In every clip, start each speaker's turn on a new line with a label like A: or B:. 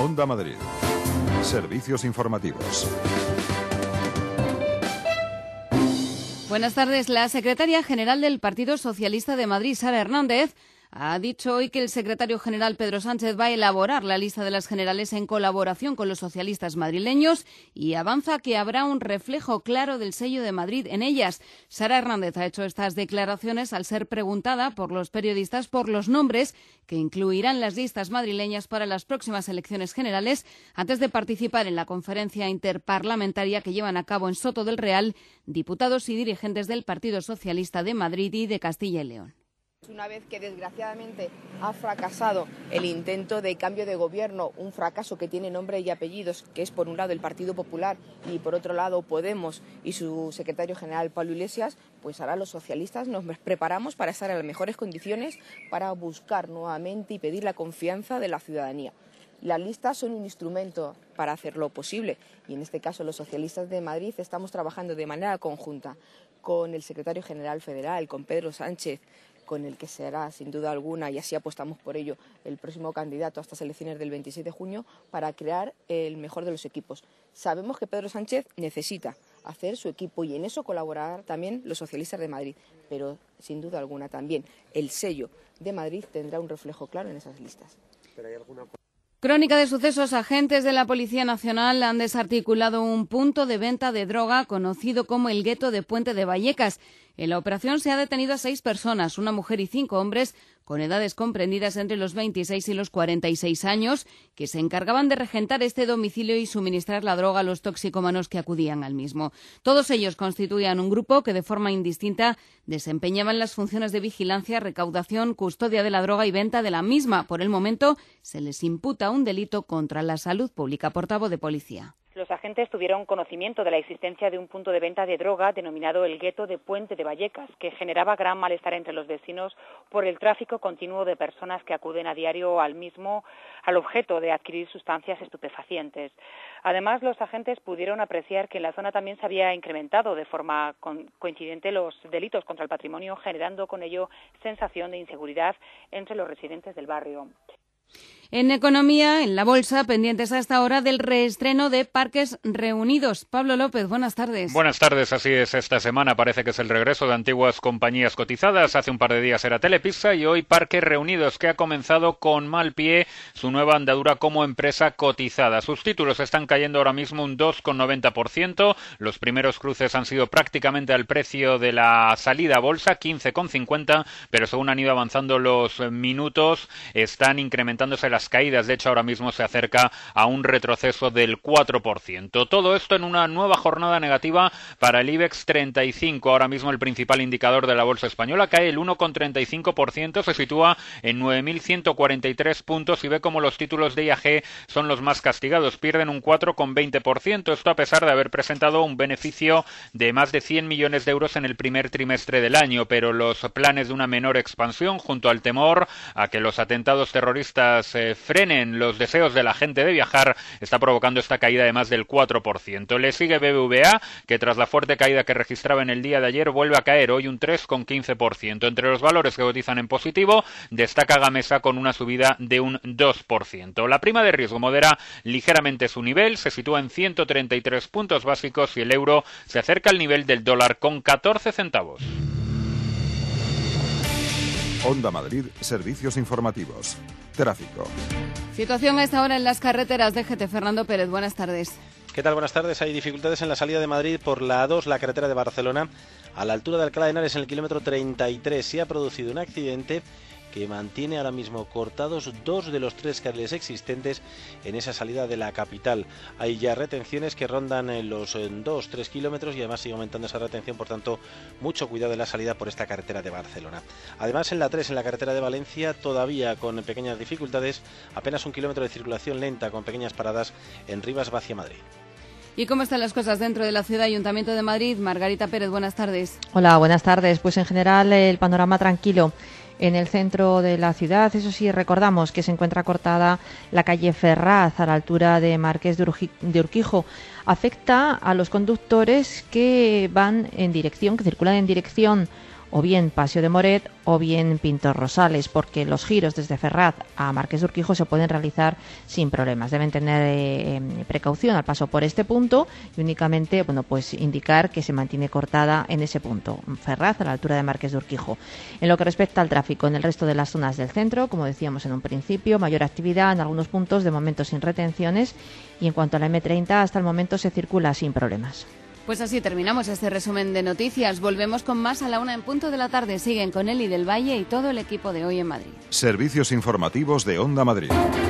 A: Onda Madrid. Servicios informativos.
B: Buenas tardes. La secretaria general del Partido Socialista de Madrid, Sara Hernández, ha dicho hoy que el secretario general Pedro Sánchez va a elaborar la lista de las generales en colaboración con los socialistas madrileños y avanza que habrá un reflejo claro del sello de Madrid en ellas. Sara Hernández ha hecho estas declaraciones al ser preguntada por los periodistas por los nombres que incluirán las listas madrileñas para las próximas elecciones generales antes de participar en la conferencia interparlamentaria que llevan a cabo en Soto del Real diputados y dirigentes del Partido Socialista de Madrid y de Castilla y León.
C: Una vez que desgraciadamente ha fracasado el intento de cambio de gobierno, un fracaso que tiene nombre y apellidos, que es por un lado el Partido Popular y por otro lado Podemos y su secretario general Pablo Iglesias, pues ahora los socialistas nos preparamos para estar en las mejores condiciones para buscar nuevamente y pedir la confianza de la ciudadanía. Las listas son un instrumento para hacerlo posible y en este caso los socialistas de Madrid estamos trabajando de manera conjunta con el secretario general federal, con Pedro Sánchez, con el que será sin duda alguna, y así apostamos por ello, el próximo candidato a estas elecciones del 26 de junio para crear el mejor de los equipos. Sabemos que Pedro Sánchez necesita hacer su equipo y en eso colaborarán también los socialistas de Madrid, pero sin duda alguna también el sello de Madrid tendrá un reflejo claro en esas listas.
D: ¿Pero hay alguna...
B: Crónica de sucesos. Agentes de la Policía Nacional han desarticulado un punto de venta de droga conocido como el gueto de Puente de Vallecas. En la operación se ha detenido a 6 personas, una mujer y 5 hombres, con edades comprendidas entre los 26 y los 46 años, que se encargaban de regentar este domicilio y suministrar la droga a los toxicómanos que acudían al mismo. Todos ellos constituían un grupo que de forma indistinta desempeñaban las funciones de vigilancia, recaudación, custodia de la droga y venta de la misma. Por el momento se les imputa un delito contra la salud pública. Portavoz de Policía.
E: Los agentes tuvieron conocimiento de la existencia de un punto de venta de droga denominado el gueto de Puente de Vallecas, que generaba gran malestar entre los vecinos por el tráfico continuo de personas que acuden a diario al mismo al objeto de adquirir sustancias estupefacientes. Además, los agentes pudieron apreciar que en la zona también se había incrementado de forma coincidente los delitos contra el patrimonio, generando con ello sensación de inseguridad entre los residentes del barrio.
B: En economía, en la bolsa, pendientes hasta ahora del reestreno de Parques Reunidos. Pablo López, buenas tardes.
F: Buenas tardes, así es. Esta semana parece que es el regreso de antiguas compañías cotizadas. Hace un par de días era Telepizza y hoy Parques Reunidos, que ha comenzado con mal pie su nueva andadura como empresa cotizada. Sus títulos están cayendo ahora mismo un 2,90%. Los primeros cruces han sido prácticamente al precio de la salida a bolsa, 15,50, pero según han ido avanzando los minutos, están incrementándose las caídas. De hecho, ahora mismo se acerca a un retroceso del 4%. Todo esto en una nueva jornada negativa para el IBEX 35. Ahora mismo el principal indicador de la bolsa española cae el 1,35%, se sitúa en 9.143 puntos y ve como los títulos de IAG son los más castigados. Pierden un 4,20%. Esto a pesar de haber presentado un beneficio de más de 100 millones de euros en el primer trimestre del año, pero los planes de una menor expansión junto al temor a que los atentados terroristas frenen los deseos de la gente de viajar está provocando esta caída de más del 4%. Le sigue BBVA, que tras la fuerte caída que registraba en el día de ayer vuelve a caer hoy un 3,15%. Entre los valores que cotizan en positivo destaca Gamesa con una subida de un 2%. La prima de riesgo modera ligeramente su nivel, se sitúa en 133 puntos básicos y el euro se acerca al nivel del dólar con 14 centavos.
A: Onda Madrid, servicios informativos. Tráfico.
B: Situación a esta hora en las carreteras. DGT, Fernando Pérez, buenas tardes.
D: ¿Qué tal? Buenas tardes. Hay dificultades en la salida de Madrid por la A2, la carretera de Barcelona, a la altura de Alcalá de Henares, en el kilómetro 33. Se ha producido un accidente que mantiene ahora mismo cortados 2 de los 3 carriles existentes en esa salida de la capital. Hay ya retenciones que rondan los 2-3 kilómetros y además sigue aumentando esa retención, por tanto, mucho cuidado en la salida por esta carretera de Barcelona. Además, en la 3, en la carretera de Valencia, todavía con pequeñas dificultades, apenas 1 kilómetro de circulación lenta con pequeñas paradas en Rivas hacia Madrid.
B: ¿Y cómo están las cosas dentro de la ciudad? Ayuntamiento de Madrid, Margarita Pérez, buenas tardes.
G: Hola, buenas tardes. Pues en general el panorama tranquilo en el centro de la ciudad. Eso sí, recordamos que se encuentra cortada la calle Ferraz a la altura de Marqués de Urquijo. Afecta a los conductores que van en dirección, que circulan en dirección o bien Paseo de Moret o bien Pintor Rosales, porque los giros desde Ferraz a Marqués de Urquijo se pueden realizar sin problemas. Deben tener precaución al paso por este punto y únicamente, pues indicar que se mantiene cortada en ese punto, Ferraz, a la altura de Marqués de Urquijo. En lo que respecta al tráfico, en el resto de las zonas del centro, como decíamos en un principio, mayor actividad en algunos puntos, de momento sin retenciones, y en cuanto a la M30, hasta el momento se circula sin problemas.
B: Pues así terminamos este resumen de noticias. Volvemos con más a la 1:00 p.m. Siguen con Eli del Valle y todo el equipo de Hoy en Madrid.
A: Servicios informativos de Onda Madrid.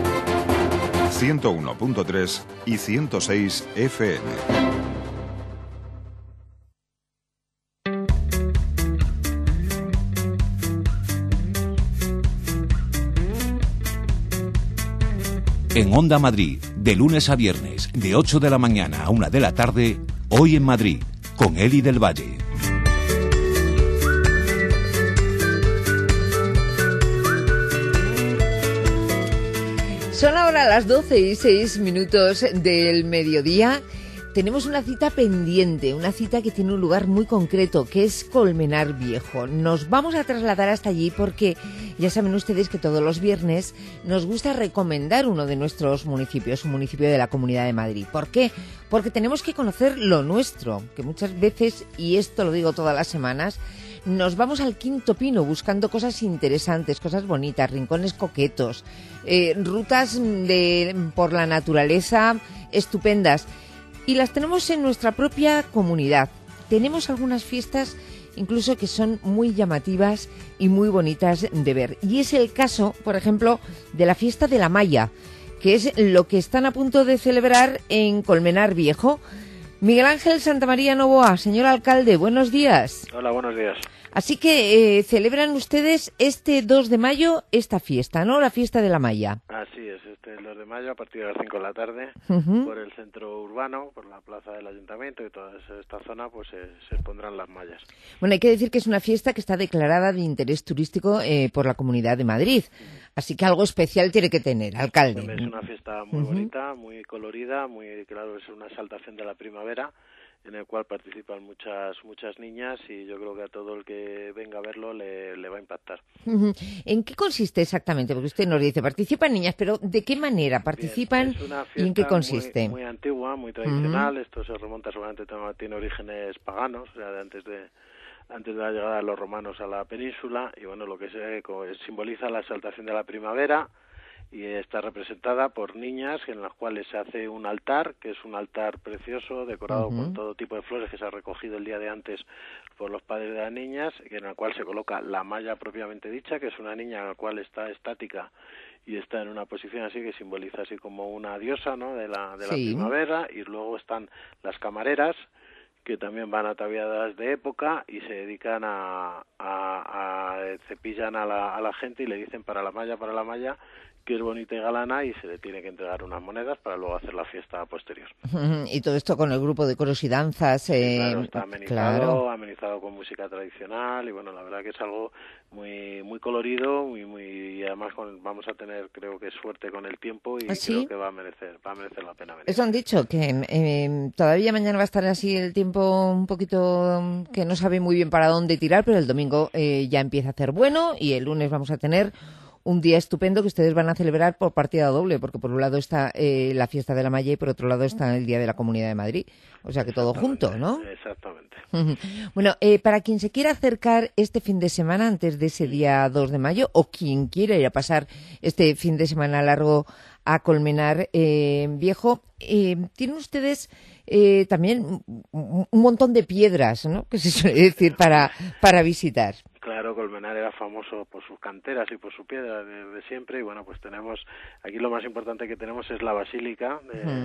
A: 101.3 y 106 FM.
H: En Onda Madrid, de lunes a viernes, de 8 de la mañana a 1 de la tarde, Hoy en Madrid, con Eli del Valle.
I: Son ahora las 12:06 del mediodía. Tenemos una cita pendiente, una cita que tiene un lugar muy concreto, que es Colmenar Viejo. Nos vamos a trasladar hasta allí porque ya saben ustedes que todos los viernes nos gusta recomendar uno de nuestros municipios, un municipio de la Comunidad de Madrid. ¿Por qué? Porque tenemos que conocer lo nuestro, que muchas veces, y esto lo digo todas las semanas, nos vamos al Quinto Pino buscando cosas interesantes, cosas bonitas, rincones coquetos, rutas por la naturaleza estupendas. Y las tenemos en nuestra propia comunidad. Tenemos algunas fiestas incluso que son muy llamativas y muy bonitas de ver. Y es el caso, por ejemplo, de la fiesta de la Maya, que es lo que están a punto de celebrar en Colmenar Viejo. Miguel Ángel Santamaría Novoa, señor alcalde, buenos días.
J: Hola, buenos días.
I: Así que celebran ustedes este 2 de mayo esta fiesta, ¿no? La fiesta de la Maya.
J: Así es, el 2 de mayo a partir de las 5 de la tarde, por el centro urbano, por la plaza del ayuntamiento y toda esta zona, pues se expondrán las mallas.
I: Bueno, hay que decir que es una fiesta que está declarada de interés turístico por la Comunidad de Madrid. Así que algo especial tiene que tener, alcalde.
J: Es una fiesta muy bonita, muy colorida, muy claro, es una exaltación de la primavera, en el cual participan muchas niñas y yo creo que a todo el que venga a verlo le va a impactar.
I: ¿En qué consiste exactamente? Porque usted nos dice, participan niñas, pero ¿de qué manera participan y en qué consiste?
J: Muy antigua, muy tradicional, esto se remonta seguramente, tiene orígenes paganos, o sea, de antes de la llegada de los romanos a la península, y bueno, lo que simboliza la exaltación de la primavera, y está representada por niñas en las cuales se hace un altar, que es un altar precioso, decorado con todo tipo de flores que se ha recogido el día de antes por los padres de las niñas, en el cual se coloca la maya propiamente dicha, que es una niña en la cual está estática y está en una posición así que simboliza así como una diosa, ¿no?, de la primavera, y luego están las camareras, que también van ataviadas de época y se dedican a cepillan a la gente y le dicen para la maya, que es bonita y galana, y se le tiene que entregar unas monedas para luego hacer la fiesta posterior.
I: Y todo esto con el grupo de coros y danzas.
J: Claro, está amenizado con música tradicional, y bueno, la verdad que es algo muy muy colorido, y además vamos a tener, creo que, suerte con el tiempo, y creo que va a merecer la pena venir.
I: Eso han dicho, que todavía mañana va a estar así el tiempo un poquito que no sabe muy bien para dónde tirar, pero el domingo ya empieza a hacer bueno, y el lunes vamos a tener un día estupendo que ustedes van a celebrar por partida doble, porque por un lado está la fiesta de la Maya y por otro lado está el Día de la Comunidad de Madrid. O sea que todo junto, ¿no?
J: Exactamente.
I: Bueno, para quien se quiera acercar este fin de semana antes de ese día 2 de mayo, o quien quiera ir a pasar este fin de semana largo a Colmenar Viejo, tienen ustedes también un montón de piedras, ¿no?, que se suele decir para visitar.
J: Claro, Colmenar era famoso por sus canteras y por su piedra desde siempre, y bueno, pues tenemos, aquí lo más importante que tenemos es la Basílica,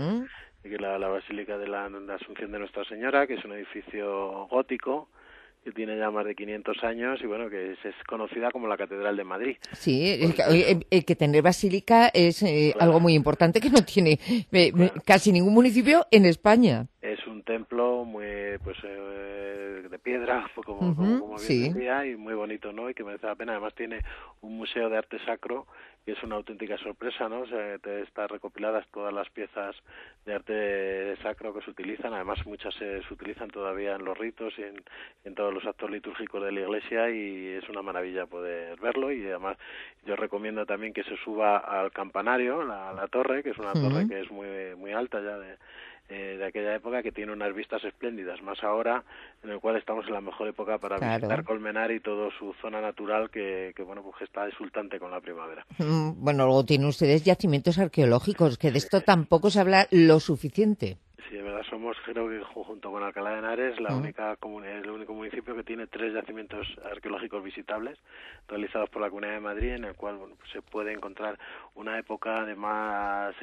J: la Basílica de la Asunción de Nuestra Señora, que es un edificio gótico, que tiene ya más de 500 años, y bueno, que es conocida como la Catedral de Madrid. Sí,
I: que tener basílica es algo muy importante que no tiene casi ningún municipio en España.
J: Es un templo muy de piedra, como bien decía, y muy bonito, ¿no? Y que merece la pena. Además tiene un museo de arte sacro que es una auténtica sorpresa, ¿no? O sea, están recopiladas todas las piezas de arte sacro que se utilizan. Además, muchas se utilizan todavía en los ritos y en todos los actos litúrgicos de la Iglesia, y es una maravilla poder verlo. Y además, yo recomiendo también que se suba al campanario, la torre, que es una torre que es muy alta ya de aquella época, que tiene unas vistas espléndidas, más ahora en el cual estamos en la mejor época para visitar Colmenar y toda su zona natural que bueno, pues está exultante con la primavera.
I: Bueno, luego tienen ustedes yacimientos arqueológicos, que de esto tampoco se habla lo suficiente.
J: Sí, de verdad somos, creo que junto con Alcalá de Henares, el único municipio que tiene 3 yacimientos arqueológicos visitables realizados por la Comunidad de Madrid, en el cual bueno, pues se puede encontrar una época además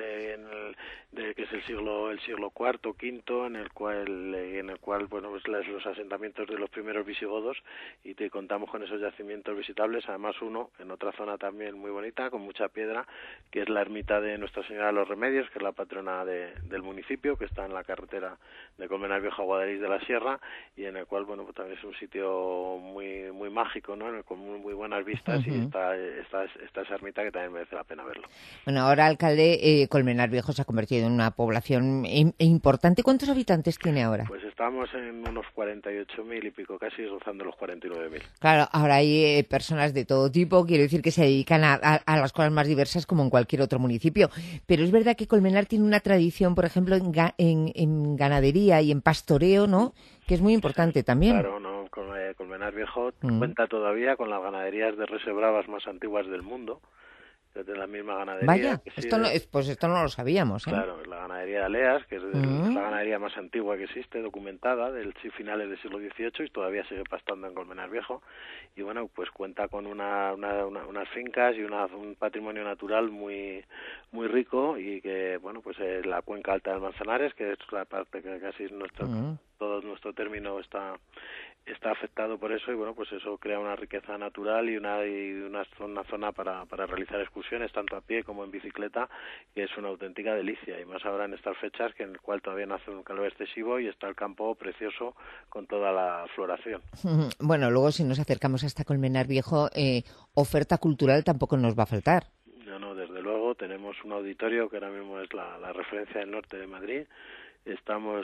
J: que es el siglo IV, V, en el cual bueno, pues los asentamientos de los primeros visigodos, y contamos con esos yacimientos visitables. Además uno en otra zona también muy bonita, con mucha piedra, que es la ermita de Nuestra Señora de los Remedios, que es la patrona del municipio, que está en la carretera de Colmenar Viejo a Guadalix de la Sierra, y en el cual bueno, pues también es un sitio muy mágico, ¿no? Con muy buenas vistas, y está esa ermita que también merece la pena verlo.
I: Bueno, ahora, alcalde, Colmenar Viejo se ha convertido en una población importante. ¿Cuántos habitantes tiene ahora?
J: Pues estamos en unos 48.000 y pico, casi rozando los 49.000.
I: Claro, ahora hay personas de todo tipo, quiero decir que se dedican a las cosas más diversas como en cualquier otro municipio, pero es verdad que Colmenar tiene una tradición, por ejemplo, en ganadería y en pastoreo, ¿no?, que es muy importante también.
J: Claro, no, Colmenar Viejo cuenta todavía con las ganaderías de reses bravas más antiguas del mundo, de la misma ganadería.
I: Vaya, esto no lo sabíamos, ¿eh?
J: Claro, la ganadería de Aleas, que es la ganadería más antigua que existe, documentada, del finales del siglo XVIII, y todavía sigue pastando en Colmenar Viejo. Y bueno, pues cuenta con unas fincas y un patrimonio natural muy rico, y que, bueno, pues la cuenca alta del Manzanares, que es la parte que casi es todo nuestro término está afectado por eso, y bueno, pues eso crea una riqueza natural y una zona para realizar excursiones tanto a pie como en bicicleta, que es una auténtica delicia, y más ahora en estas fechas, que en el cual todavía no hace un calor excesivo y está el campo precioso con toda la floración.
I: Bueno, luego si nos acercamos hasta Colmenar Viejo, oferta cultural tampoco nos va a faltar.
J: No, desde luego tenemos un auditorio que ahora mismo es la referencia del norte de Madrid. Estamos,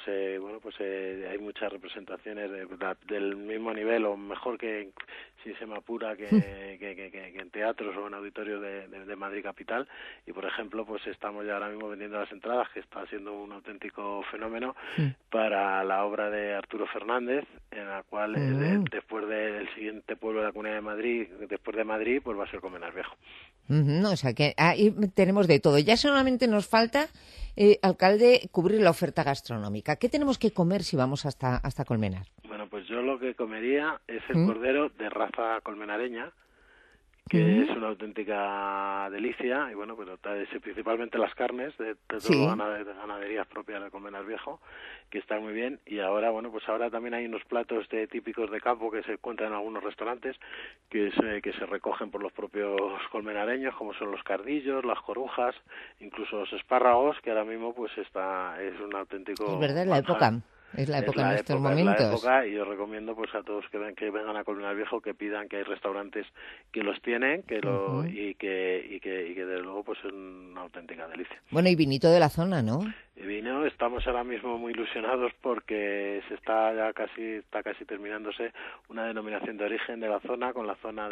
J: hay muchas representaciones del mismo nivel, o mejor que, si se me apura, que en teatros o en auditorios de Madrid capital. Y por ejemplo, pues estamos ya ahora mismo vendiendo las entradas, que está siendo un auténtico fenómeno, para la obra de Arturo Fernández, en la cual después del siguiente pueblo de la Comunidad de Madrid, después de Madrid, pues va a ser Colmenar Viejo.
I: O sea que ahí tenemos de todo. Ya solamente nos falta, alcalde, cubrir la oferta gastronómica. ¿Qué tenemos que comer si vamos hasta Colmenar?
J: Bueno, pues yo lo que comería es el cordero de raza colmenareña, que es una auténtica delicia, y bueno, pues principalmente las carnes de todas las ganaderías propias de Colmenar Viejo, que están muy bien. Y ahora, bueno, pues ahora también hay unos platos típicos de campo que se encuentran en algunos restaurantes, que se recogen por los propios colmenareños, como son los cardillos, las corujas, incluso los espárragos, que ahora mismo pues es un auténtico...
I: Es verdad, la época. Es la época en estos momentos.
J: Es la época, y yo recomiendo pues a todos que vengan a Colmenar Viejo, que pidan, que hay restaurantes que los tienen, y que desde luego pues es una auténtica delicia.
I: Bueno, y vinito de la zona, ¿no?
J: El vino, estamos ahora mismo muy ilusionados porque está casi terminándose una denominación de origen de la zona, con la zona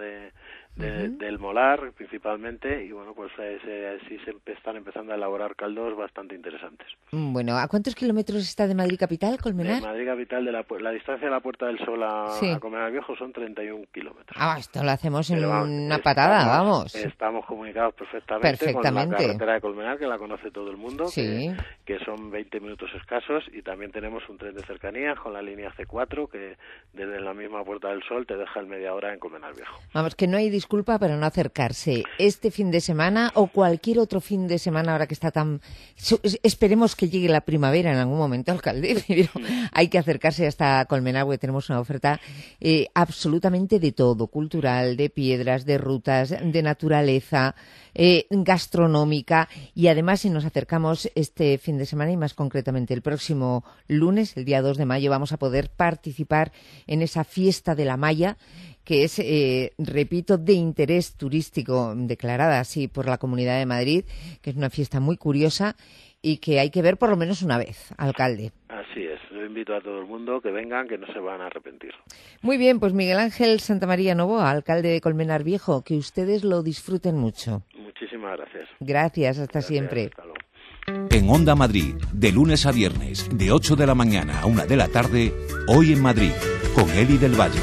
J: del Molar principalmente, y bueno, pues sí se están empezando a elaborar caldos bastante interesantes.
I: Bueno, ¿a cuántos kilómetros está de Madrid capital, Colmenar?
J: De Madrid capital, la distancia de la Puerta del Sol a Colmenar Viejo son 31 kilómetros.
I: Esto lo hacemos en una patada, vamos.
J: Estamos comunicados perfectamente con la carretera de Colmenar, que la conoce todo el mundo, que son 20 minutos escasos, y también tenemos un tren de cercanías con la línea C4, que desde la misma Puerta del Sol te deja en media hora en Colmenar Viejo.
I: Vamos, que no hay disculpa para no acercarse este fin de semana o cualquier otro fin de semana ahora que está tan... Esperemos que llegue la primavera en algún momento, alcalde, pero hay que acercarse hasta Colmenar porque tenemos una oferta absolutamente de todo, cultural, de piedras, de rutas, de naturaleza, gastronómica, y además si nos acercamos este fin de semana y más concretamente el próximo lunes, el día 2 de mayo, vamos a poder participar en esa fiesta de la malla que es, repito, de interés turístico, declarada así por la Comunidad de Madrid, que es una fiesta muy curiosa y que hay que ver por lo menos una vez, alcalde.
J: Así es, yo invito a todo el mundo que vengan, que no se van a arrepentir.
I: Muy bien, pues Miguel Ángel Santamaría Novoa, alcalde de Colmenar Viejo, que ustedes lo disfruten mucho.
J: Muchísimas gracias.
I: Gracias, hasta siempre.
J: Hasta luego.
H: En Onda Madrid, de lunes a viernes, de 8 de la mañana a 1 de la tarde, Hoy en Madrid, con Eli del Valle.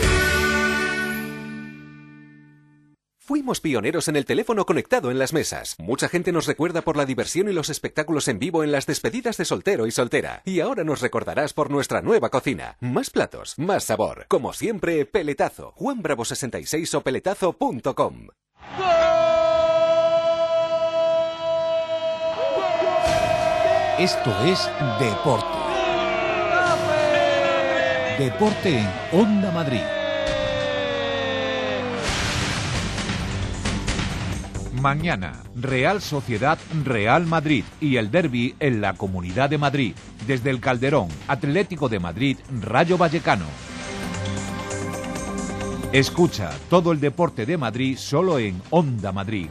K: Fuimos pioneros en el teléfono conectado en las mesas. Mucha gente nos recuerda por la diversión y los espectáculos en vivo en las despedidas de soltero y soltera. Y ahora nos recordarás por nuestra nueva cocina. Más platos, más sabor. Como siempre, Peletazo. Juan Bravo 66 o peletazo.com.
H: Esto es Deporte. Deporte en Onda Madrid. Mañana, Real Sociedad Real Madrid y el derbi en la Comunidad de Madrid. Desde el Calderón, Atlético de Madrid, Rayo Vallecano. Escucha todo el deporte de Madrid solo en Onda Madrid.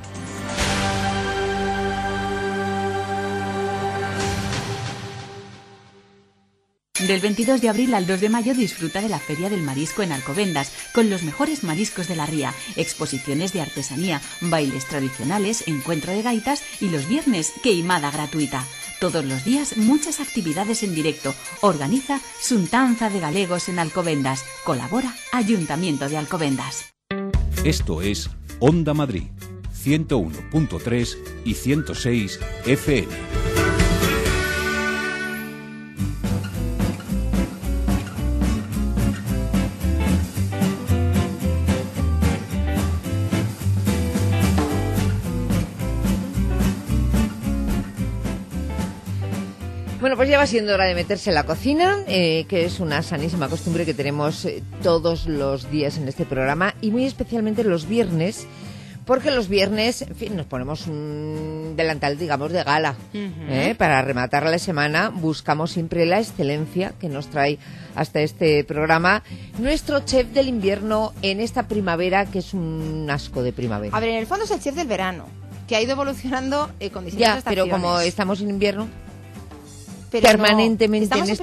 L: Del 22 de abril al 2 de mayo disfruta de la Feria del Marisco en Alcobendas, con los mejores mariscos de la ría, exposiciones de artesanía, bailes tradicionales, encuentro de gaitas y los viernes, queimada gratuita. Todos los días, muchas actividades en directo. Organiza Suntanza de Galegos en Alcobendas. Colabora Ayuntamiento de Alcobendas.
H: Esto es Onda Madrid, 101.3 y 106 FM.
I: Bueno, pues ya va siendo hora de meterse en la cocina, que es una sanísima costumbre que tenemos todos los días en este programa y muy especialmente los viernes, porque los viernes, en fin, nos ponemos un delantal, digamos, de gala. Para rematar la semana buscamos siempre la excelencia que nos trae hasta este programa nuestro chef del invierno en esta primavera, que es un asco de primavera.
M: A ver, en el fondo es el chef del verano, que ha ido evolucionando con distintas
I: ya,
M: estaciones.
I: pero como estamos en invierno...
M: Pero
I: permanentemente
M: no,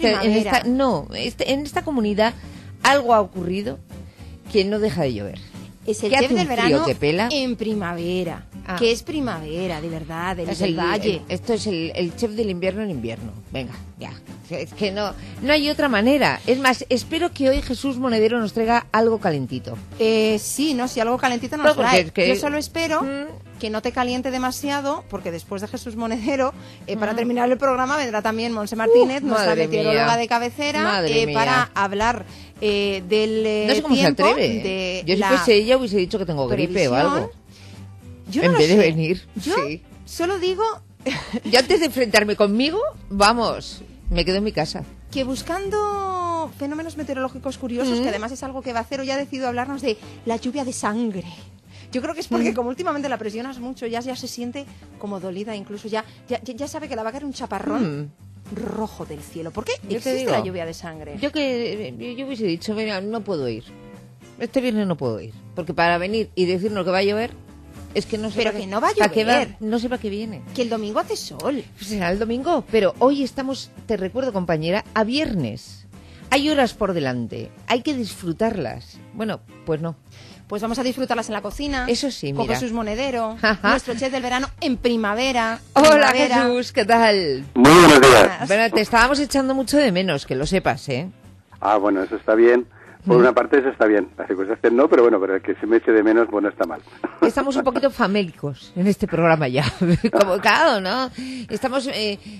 I: en esta comunidad algo ha ocurrido que no deja de llover.
M: Es el chef del verano en primavera, que es primavera, de verdad, del valle.
I: Esto es el chef del invierno en invierno. Venga, ya. Es que no hay otra manera. Es más, espero que hoy Jesús Monedero nos traiga algo calentito.
M: Sí, algo calentito nos trae. Yo solo espero que no te caliente demasiado, porque después de Jesús Monedero, para terminar el programa, vendrá también Monse Martínez, nuestra meteoróloga de cabecera, para hablar del
I: no sé cómo
M: tiempo.
I: Se atreve. Yo si fuese ella hubiese dicho que tengo gripe o algo.
M: Yo
I: en
M: no
I: vez
M: sé.
I: de venir.
M: Yo solo digo...
I: Yo antes de enfrentarme conmigo, vamos, me quedo en mi casa.
M: Que buscando fenómenos meteorológicos curiosos, que además es algo que va a hacer, hoy ha decidido hablarnos de la lluvia de sangre. Yo creo que es porque como últimamente la presionas mucho, ya se siente como dolida, incluso ya sabe que le va a caer un chaparrón rojo del cielo. ¿Por qué existe la lluvia de sangre?
I: Yo hubiese dicho, mira, no puedo ir. Este viernes no puedo ir, porque para venir y decirnos que va a llover, es que no sé.
M: Pero que no va a llover.
I: No sé para qué viene.
M: Que el domingo hace sol.
I: Pues será el domingo, pero hoy estamos, te recuerdo compañera, a viernes. Hay horas por delante, hay que disfrutarlas. Bueno, pues no.
M: Pues vamos a disfrutarlas en la cocina.
I: Eso sí, mira.
M: Con Jesús Monedero, nuestro chef del verano en primavera.
I: Hola Jesús, ¿qué tal?
N: Muy buenos días.
I: Bueno, te estábamos echando mucho de menos, que lo sepas, ¿eh?
N: Bueno, eso está bien. Por una parte eso está bien. Las circunstancias no, pero bueno, pero el que se me eche de menos, bueno, está mal.
I: Estamos un poquito famélicos en este programa ya. Como claro, ¿no? Estamos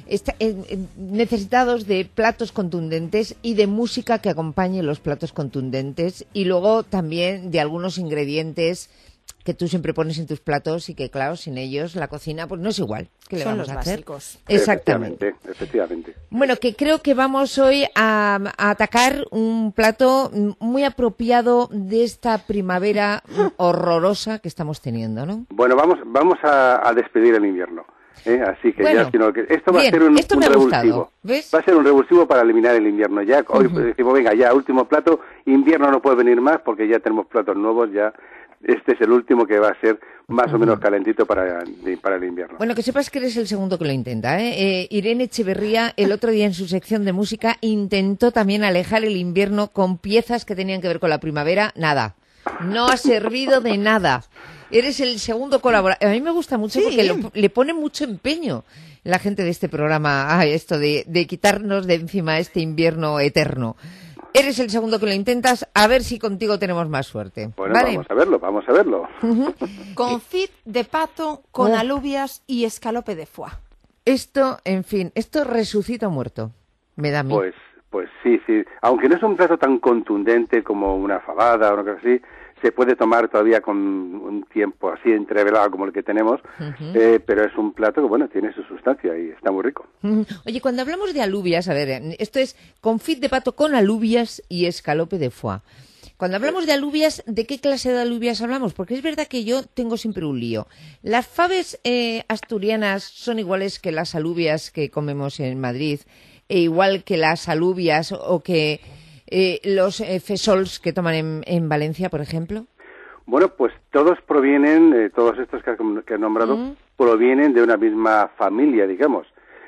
I: necesitados de platos contundentes y de música que acompañe los platos contundentes y luego también de algunos ingredientes que tú siempre pones en tus platos y que, claro, sin ellos la cocina pues no es igual. ¿Qué le vamos a hacer?
M: Básicos.
I: Exactamente.
N: Efectivamente.
I: Bueno, que creo que vamos hoy a atacar un plato muy apropiado de esta primavera horrorosa que estamos teniendo, ¿no?
N: Bueno, vamos a despedir el invierno. Así que
I: bueno,
N: ya, sino que esto va
I: bien,
N: a ser un
I: revulsivo.
N: Gustado,
I: ¿ves?
N: Va a ser un revulsivo para eliminar el invierno. Ya hoy decimos, venga, ya último plato, invierno no puede venir más porque ya tenemos platos nuevos, ya este es el último que va a ser más o menos calentito para el invierno.
I: Bueno, que sepas que eres el segundo que lo intenta, ¿eh? Irene Echeverría, el otro día en su sección de música, intentó también alejar el invierno con piezas que tenían que ver con la primavera. Nada. No ha servido de nada. Eres el segundo colaborador. A mí me gusta mucho porque le pone mucho empeño la gente de este programa a esto de quitarnos de encima este invierno eterno. Eres el segundo que lo intentas, a ver si contigo tenemos más suerte.
N: Bueno,
I: ¿vale?
N: vamos a verlo.
M: Confit de pato con alubias y escalope de foie.
I: Esto, en fin, esto resucita muerto. Me da a mí.
N: Pues sí. Aunque no es un plato tan contundente como una fabada o una cosa así, se puede tomar todavía con un tiempo así entrevelado como el que tenemos, pero es un plato que, bueno, tiene su sustancia y está muy rico.
I: Oye, cuando hablamos de alubias, a ver, esto es confit de pato con alubias y escalope de foie. Cuando hablamos de alubias, ¿de qué clase de alubias hablamos? Porque es verdad que yo tengo siempre un lío. ¿Las faves asturianas son iguales que las alubias que comemos en Madrid? E igual que las alubias o que los fesols que toman en Valencia, por ejemplo?
N: Bueno, pues todos provienen, todos estos que he nombrado, provienen de una misma familia, digamos.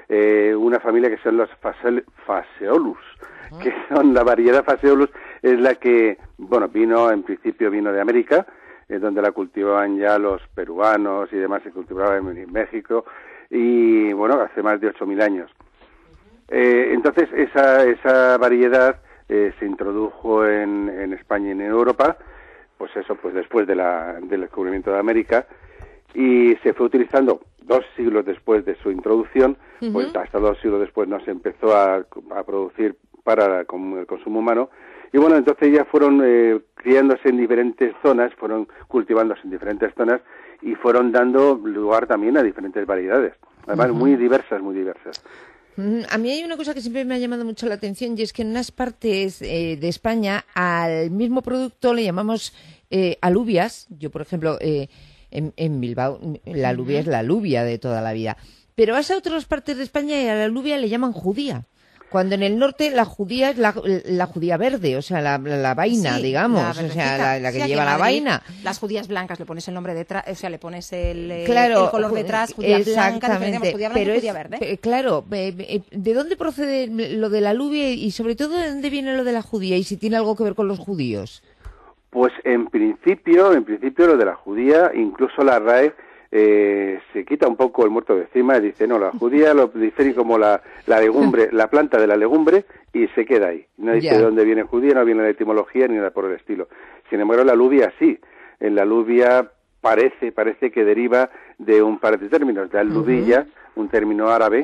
N: Una familia que son los Phaseolus, que son la variedad Phaseolus, es la que, bueno, en principio vino de América, donde la cultivaban ya los peruanos y demás, se cultivaba en México, y bueno, hace más de 8.000 años. Entonces, esa variedad se introdujo en España y en Europa, pues después del descubrimiento de América, y se fue utilizando 2 siglos después de su introducción, pues hasta 2 siglos después no se empezó a producir para el consumo humano, y bueno, entonces ya fueron criándose en diferentes zonas, fueron cultivándose en diferentes zonas, y fueron dando lugar también a diferentes variedades, además muy diversas.
I: A mí hay una cosa que siempre me ha llamado mucho la atención y es que en unas partes de España al mismo producto le llamamos alubias. Yo, por ejemplo, en Bilbao la alubia es la alubia de toda la vida. Pero vas a otras partes de España y a la alubia le llaman judía. Cuando en el norte la judía es la judía verde, o sea, la vaina, digamos, o sea, la que lleva la vaina.
M: Las judías blancas, le pones el nombre detrás, o sea, le pones el color detrás,
I: judía blanca,
M: judía blanca y judía verde.
I: Claro, ¿de dónde procede lo de la alubia y sobre todo de dónde viene lo de la judía y si tiene algo que ver con los judíos?
N: Pues en principio lo de la judía, incluso la RAE se quita un poco el muerto de encima y dice, no, la judía lo dice como la legumbre, la planta de la legumbre, y se queda ahí. No dice de dónde viene judía, no viene la etimología ni nada por el estilo. Sin embargo, la alubia sí. En la alubia parece que deriva de un par de términos, de alubilla, un término árabe,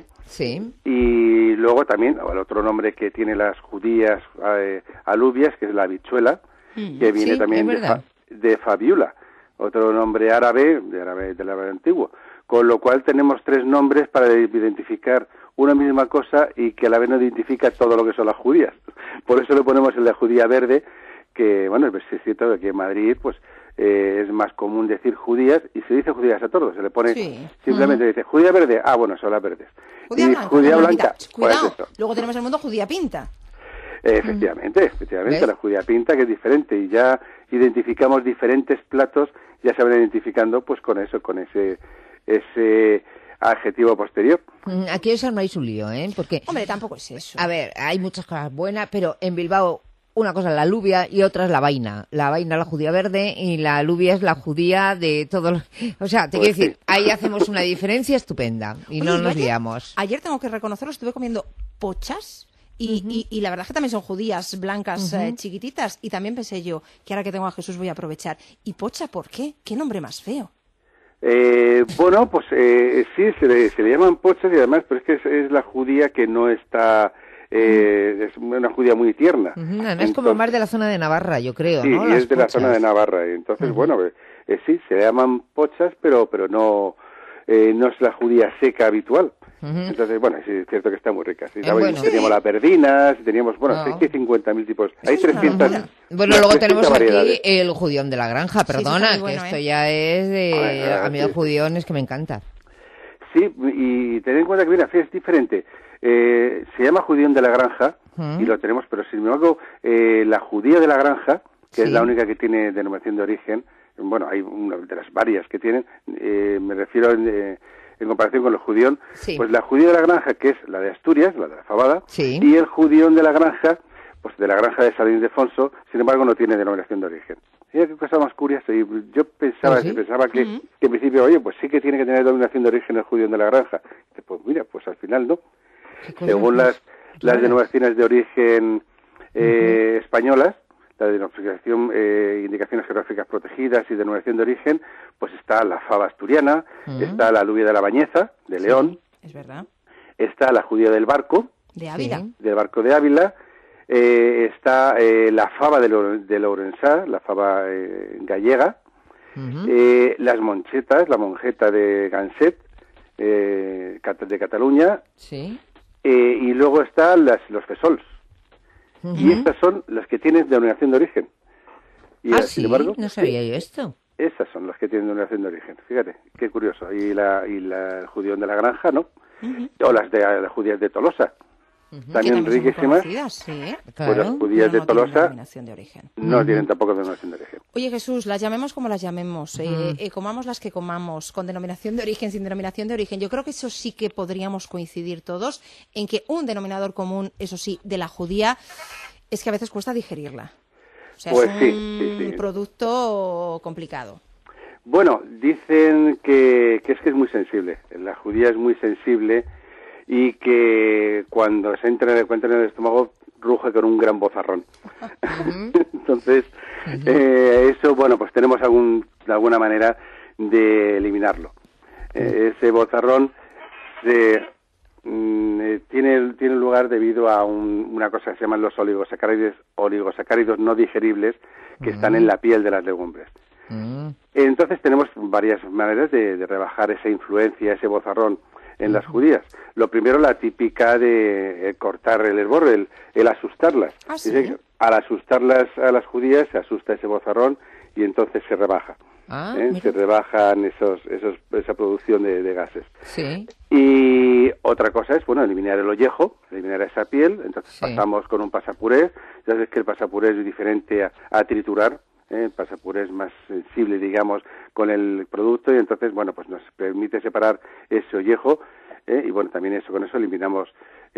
N: y luego también el otro nombre que tiene las judías alubias, que es la habichuela, que viene también de Fabiola, otro nombre árabe, del árabe antiguo, con lo cual tenemos 3 nombres para identificar una misma cosa y que a la vez no identifica todo lo que son las judías. Por eso le ponemos el de judía verde, que, bueno, es cierto que aquí en Madrid, pues, es más común decir judías, y se dice judías a todos, se le pone, simplemente dice, judía verde, bueno, son las verdes.
M: Judía blanca,
N: judía blanca,
M: cuidado, pues luego tenemos el mundo judía pinta.
N: Efectivamente, la judía pinta, que es diferente, y ya identificamos diferentes platos, ya se van identificando pues con eso, con ese adjetivo posterior.
I: Aquí os armáis un lío, ¿eh? Porque,
M: hombre, tampoco es eso.
I: A ver, hay muchas cosas buenas, pero en Bilbao una cosa es la alubia y otra es la vaina. La vaina, la judía verde, y la alubia es la judía de todo. O sea, te quiero decir, ahí hacemos una diferencia estupenda y no nos liamos.
M: Ayer tengo que reconocerlo, estuve comiendo pochas. Y la verdad es que también son judías blancas chiquititas. Y también pensé yo que ahora que tengo a Jesús voy a aprovechar. ¿Y pocha por qué? ¿Qué nombre más feo?
N: Bueno, pues sí, se le llaman pochas y además, pero es que es la judía que no está... es una judía muy tierna.
I: Además, como más de la zona de Navarra, yo creo,
N: sí,
I: ¿no?
N: Sí, es de la zona de Navarra. Entonces, bueno, sí, se llaman pochas, pero no es la judía seca habitual. Entonces, bueno, sí, es cierto que está muy rica. Sí, teníamos las verdinas, teníamos, bueno, 50.000 tipos. Hay 300.
I: Bueno, luego tenemos aquí el judión de la granja, perdona, sí, bueno, que esto ya es de... a mí el judión es que me encanta.
N: Sí, y tened en cuenta que, mira, es diferente. Se llama judión de la granja y lo tenemos, pero sin embargo, la judía de la granja, que es la única que tiene denominación de origen, bueno, hay una de las varias que tienen, me refiero en comparación con el judión, pues la judía de la granja, que es la de Asturias, la de la fabada, y el judión de la granja, pues de la granja de San Ildefonso, sin embargo no tiene denominación de origen. Y qué cosa más curiosa, y yo pensaba que en principio, oye, pues sí que tiene que tener denominación de origen el judión de la granja. Y pues mira, pues al final no. Según las denominaciones de origen españolas, la denominación, indicaciones geográficas protegidas y denominación de origen, pues está la fava asturiana, está la alubia de la Bañeza, de León,
M: es verdad,
N: está la judía del barco,
M: de Ávila,
N: del barco de Ávila, está la fava de Lourensá, la fava gallega, las monchetas, la monjeta de Ganset, de Cataluña, y luego están los fesols. Y estas son las que tienen denominación de origen. Y, sin embargo,
I: no sabía yo esto.
N: Esas son las que tienen denominación de origen. Fíjate, qué curioso. Y el judión de la granja, ¿no? O las judías de Tolosa. También riquísimas. Pues las judías de Tolosa no tienen tampoco denominación de origen.
M: Oye, Jesús, las llamemos como las llamemos, comamos las que comamos, con denominación de origen, sin denominación de origen. Yo creo que eso sí que podríamos coincidir todos en que un denominador común, eso sí, de la judía, es que a veces cuesta digerirla. O sea,
N: pues
M: es un producto complicado.
N: Bueno, dicen que es muy sensible. La judía es muy sensible y que cuando se entra en el estómago ruge con un gran bozarrón. Entonces, eso, bueno, pues tenemos de alguna manera de eliminarlo. Ese bozarrón tiene lugar debido a una cosa que se llaman los oligosacáridos no digeribles que están en la piel de las legumbres. Entonces tenemos varias maneras de rebajar esa influencia, ese bozarrón en las judías. Lo primero, la típica de cortar el hervor, el asustarlas.
M: ¿Sí?
N: Al asustarlas a las judías se asusta ese bozarrón y entonces se rebaja. Se rebajan esa producción de gases.
I: Sí.
N: Y otra cosa es, bueno, eliminar el ollejo, eliminar esa piel. Entonces pasamos con un pasapuré. Ya sabes que el pasapuré es diferente a triturar. El pasapuré es más sensible, digamos, con el producto y entonces, bueno, pues nos permite separar ese ollejo y, bueno, también con eso eliminamos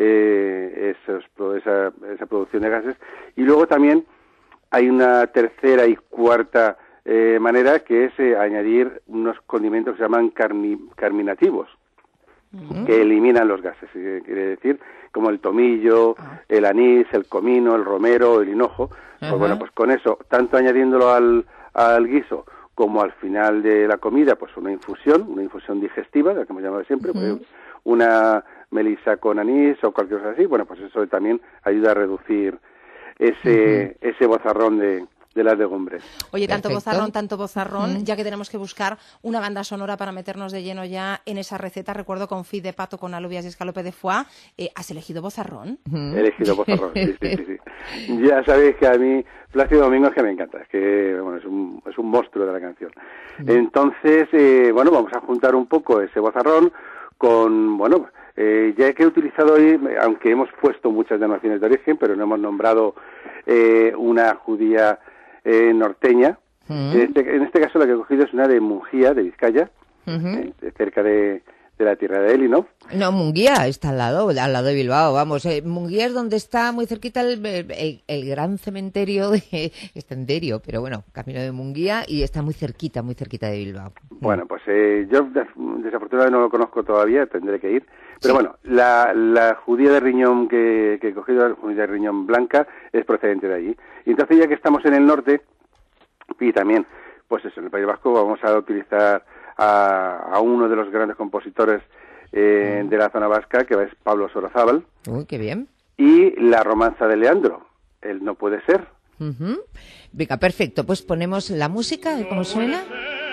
N: esa producción de gases. Y luego también hay una tercera y cuarta manera que es añadir unos condimentos que se llaman carminativos, que eliminan los gases, quiere decir, como el tomillo, el anís, el comino, el romero, el hinojo. Pues bueno, pues con eso, tanto añadiéndolo al guiso como al final de la comida, pues una infusión digestiva, la que hemos llamado siempre, pues una melisa con anís o cualquier cosa así, bueno, pues eso también ayuda a reducir ese bozarrón de las legumbres.
M: Oye, tanto bozarrón, ya que tenemos que buscar una banda sonora para meternos de lleno ya en esa receta. Recuerdo confit de pato con alubias y escalope de foie. ¿Has elegido bozarrón?
N: He elegido bozarrón, sí. Ya sabéis que a mí Plácido Domingo es que me encanta, es que bueno, es un monstruo de la canción. Entonces, bueno, vamos a juntar un poco ese bozarrón con, bueno, ya que he utilizado hoy, aunque hemos puesto muchas denominaciones de origen, pero no hemos nombrado una judía norteña. En este caso la que he cogido es una de Mungía, de Vizcaya, cerca de la tierra de Elinov.
I: No, Munguía está al lado de Bilbao, vamos. Munguía es donde está muy cerquita el gran cementerio está en Derio, pero bueno, camino de Munguía y está muy cerquita de Bilbao.
N: Bueno, pues yo desafortunadamente no lo conozco todavía, tendré que ir. Pero bueno, la judía de riñón que he cogido, la judía de riñón blanca, es procedente de allí. Y entonces ya que estamos en el norte, y también, pues eso, en el País Vasco vamos a utilizar a uno de los grandes compositores de la zona vasca, que es Pablo Sorozábal.
I: Uy, qué bien.
N: Y la romanza de Leandro, El no puede ser.
I: Venga, perfecto, pues ponemos la música, ¿cómo suena?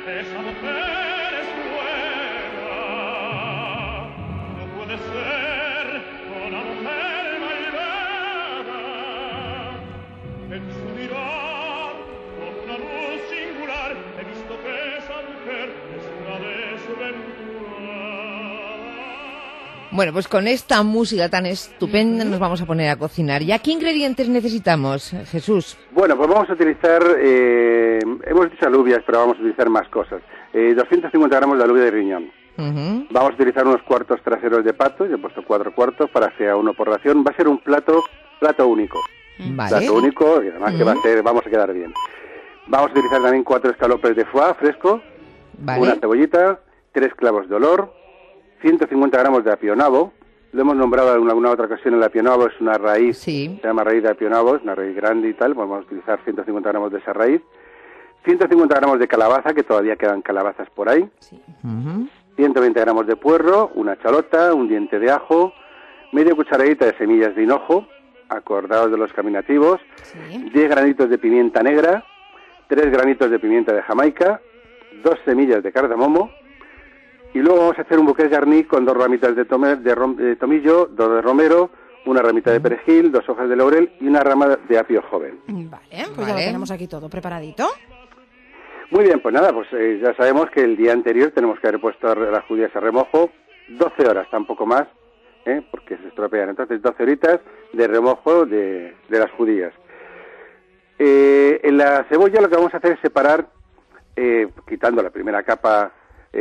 O: esa mujer es buena. No puede ser una mujer malvada. En su mirar, con una luz singular, he visto que esa mujer es una desventurada.
I: Bueno, pues con esta música tan estupenda nos vamos a poner a cocinar. ¿Ya qué ingredientes necesitamos, Jesús?
N: Bueno, pues vamos a utilizar, hemos dicho alubias, pero vamos a utilizar más cosas. 250 gramos de alubia de riñón. Vamos a utilizar unos cuartos traseros de pato, yo he puesto 4 cuartos para que sea uno por ración. Va a ser un plato único.
I: Vale.
N: Plato único, y además que vamos a quedar bien. Vamos a utilizar también 4 escalopes de foie fresco,
I: Vale.
N: una cebollita, 3 clavos de olor, 150 gramos de apio nabo. Lo hemos nombrado en alguna otra ocasión, el apio nabo es una raíz, se llama raíz de apio nabo, es una raíz grande y tal, pues vamos a utilizar 150 gramos de esa raíz, 150 gramos de calabaza, que todavía quedan calabazas por ahí, 120 gramos de puerro, una chalota, un diente de ajo, media cucharadita de semillas de hinojo, acordados de los caminativos, 10 granitos de pimienta negra, 3 granitos de pimienta de Jamaica, 2 semillas de cardamomo, y luego vamos a hacer un bouquet garni con 2 ramitas de tomillo, 2 de romero, una ramita de perejil, 2 hojas de laurel y una rama de apio joven.
M: Vale, pues ya lo tenemos aquí todo preparadito.
N: Muy bien, pues nada, pues ya sabemos que el día anterior tenemos que haber puesto las judías a remojo 12 horas, tampoco más, porque se estropean. Entonces 12 horitas de remojo de las judías. En la cebolla lo que vamos a hacer es separar, quitando la primera capa,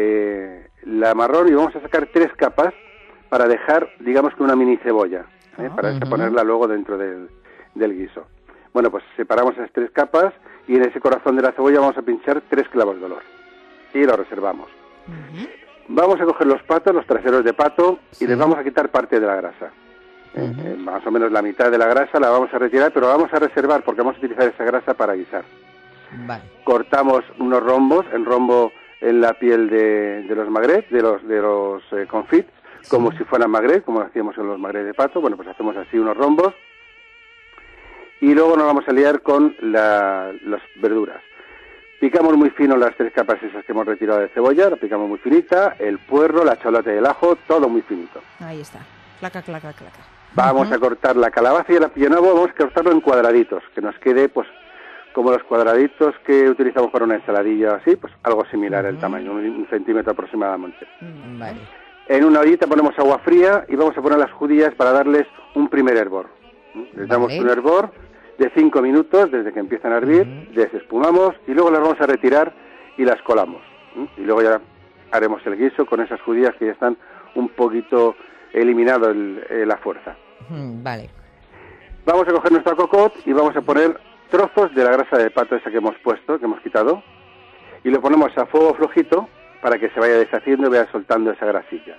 N: la marrón, y vamos a sacar 3 capas para dejar, digamos que una mini cebolla, para ponerla luego dentro del guiso. Bueno, pues separamos esas 3 capas y en ese corazón de la cebolla vamos a pinchar 3 clavos de olor y lo reservamos. Vamos a coger los patos, los traseros de pato, y les vamos a quitar parte de la grasa. Más o menos la mitad de la grasa la vamos a retirar, pero la vamos a reservar porque vamos a utilizar esa grasa para guisar.
I: Vale.
N: Cortamos unos rombos, en rombo en la piel de los magrets, de los confit, como si fueran magret, como hacíamos en los magrets de pato. Bueno, pues hacemos así unos rombos. Y luego nos vamos a liar con las verduras. Picamos muy fino las 3 capas esas que hemos retirado de cebolla, la picamos muy finita, el puerro, la chalota y el ajo, todo muy finito.
M: Ahí está, claca, claca, claca.
N: Vamos a cortar la calabaza y el apio nabo, vamos a cortarlo en cuadraditos, que nos quede pues como los cuadraditos que utilizamos para una ensaladilla así, pues algo similar el tamaño, 1 centímetro aproximadamente.
I: Vale.
N: En una ollita ponemos agua fría y vamos a poner las judías para darles un primer hervor. Les damos un hervor de 5 minutos desde que empiezan a hervir, desespumamos y luego las vamos a retirar y las colamos. Y luego ya haremos el guiso con esas judías que ya están un poquito eliminado la fuerza.
I: Vale.
N: Vamos a coger nuestra cocotte y vamos a poner trozos de la grasa de pato esa que hemos puesto, que hemos quitado, y lo ponemos a fuego flojito para que se vaya deshaciendo y vaya soltando esa grasilla.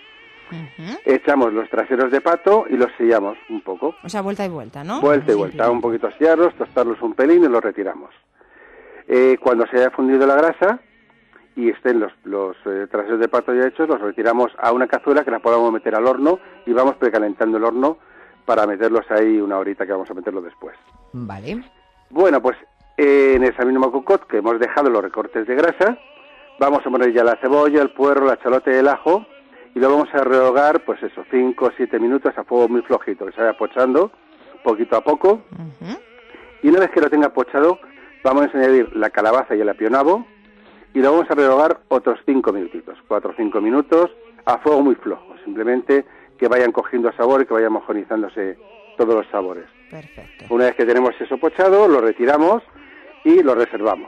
N: Echamos los traseros de pato y los sellamos un poco.
M: O sea, vuelta y vuelta, ¿no?
N: Vuelta y vuelta, un poquito sellarlos, tostarlos un pelín y los retiramos. Cuando se haya fundido la grasa y estén los traseros de pato ya hechos, los retiramos a una cazuela que la podamos meter al horno y vamos precalentando el horno para meterlos ahí 1 horita que vamos a meterlo después.
I: Vale.
N: Bueno, pues en esa misma cocotte que hemos dejado los recortes de grasa, vamos a poner ya la cebolla, el puerro, la chalota y el ajo, y lo vamos a rehogar, pues eso, 5 o 7 minutos a fuego muy flojito, que se vaya pochando poquito a poco. Y una vez que lo tenga pochado, vamos a añadir la calabaza y el apio nabo, y lo vamos a rehogar otros 5 minutitos, 4 o 5 minutos, a fuego muy flojo, simplemente que vayan cogiendo sabor y que vayan homogenizándose todos los sabores.
M: Perfecto.
N: Una vez que tenemos eso pochado, lo retiramos y lo reservamos.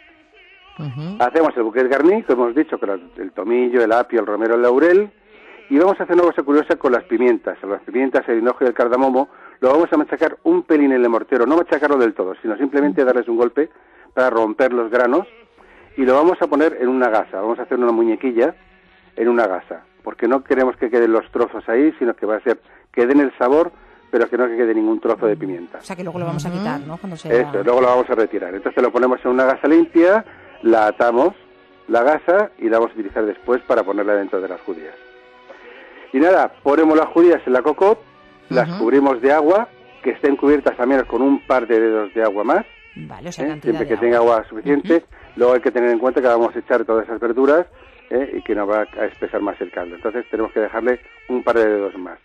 N: Hacemos el bouquet garni, que hemos dicho, con el tomillo, el apio, el romero, el laurel, y vamos a hacer una cosa curiosa con las pimientas. Las pimientas, el hinojo y el cardamomo, lo vamos a machacar un pelín en el mortero, no machacarlo del todo, sino simplemente darles un golpe para romper los granos, y lo vamos a poner en una gasa. Vamos a hacer una muñequilla en una gasa, porque no queremos que queden los trozos ahí, sino que va a ser que den el sabor, pero que no quede ningún trozo de pimienta.
M: O sea, que luego lo vamos a quitar, ¿no? Cuando
N: Eso, luego lo vamos a retirar. Entonces lo ponemos en una gasa limpia, la atamos, la gasa, y la vamos a utilizar después para ponerla dentro de las judías. Y nada, ponemos las judías en la cocotte, las cubrimos de agua, que estén cubiertas al menos con un par de dedos de agua más,
M: vale, o sea,
N: siempre que tenga agua suficiente, Luego hay que tener en cuenta que vamos a echar todas esas verduras y que nos va a espesar más el caldo. Entonces tenemos que dejarle un par de dedos más.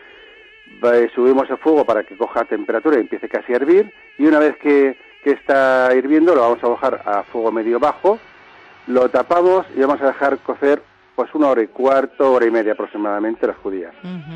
N: Subimos el fuego para que coja temperatura y empiece casi a hervir, y una vez que está hirviendo lo vamos a bajar a fuego medio bajo, lo tapamos y vamos a dejar cocer pues 1 hora y cuarto, hora y media aproximadamente las judías.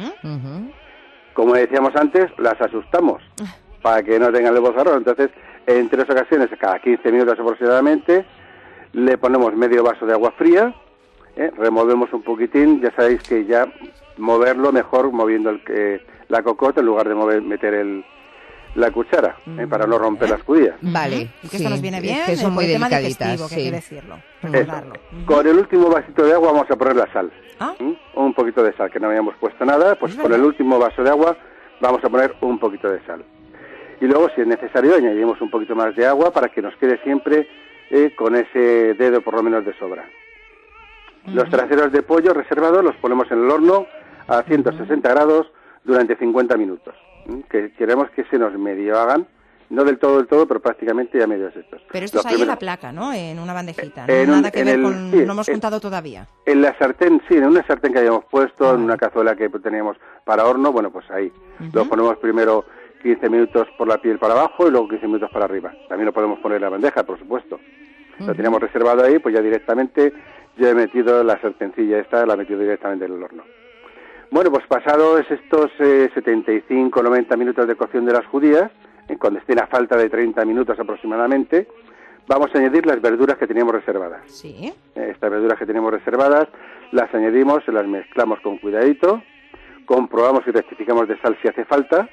N: Como decíamos antes, las asustamos para que no tengan el bozarrón. Entonces, en 3 ocasiones, cada 15 minutos aproximadamente, le ponemos medio vaso de agua fría, removemos un poquitín, ya sabéis que ya moverlo mejor moviendo la cocota en lugar de meter la cuchara, para no romper las judías.
I: Vale.
M: Y que esto nos viene bien,
I: que son muy
M: tema
I: delicaditas,
M: digestivo, que hay que decirlo, recordarlo.
N: Con el último vasito de agua vamos a poner la sal. Un poquito de sal, que no habíamos puesto nada, pues con el último vaso de agua vamos a poner un poquito de sal. Y luego, si es necesario, añadimos un poquito más de agua para que nos quede siempre con ese dedo por lo menos de sobra. Los traseros de pollo reservados los ponemos en el horno a 160 grados durante 50 minutos. Que queremos que se nos medio hagan, no del todo, pero prácticamente ya medios estos.
M: Pero esto es ahí en la placa, ¿no? En una bandejita.
N: Nada
M: que ver con...
N: Sí,
M: no hemos contado todavía.
N: En la sartén, sí, en una sartén que habíamos puesto, en una cazuela que teníamos para horno, bueno, pues ahí. Lo ponemos primero 15 minutos por la piel para abajo y luego 15 minutos para arriba. También lo podemos poner en la bandeja, por supuesto. Lo teníamos reservado ahí, pues ya directamente yo he metido la sartencilla esta, la he metido directamente en el horno. Bueno, pues pasados estos 75-90 minutos de cocción de las judías, cuando estén a falta de 30 minutos aproximadamente, vamos a añadir las verduras que teníamos reservadas.
M: Sí.
N: Estas verduras que teníamos reservadas las añadimos, las mezclamos con cuidadito, comprobamos y rectificamos de sal si hace falta,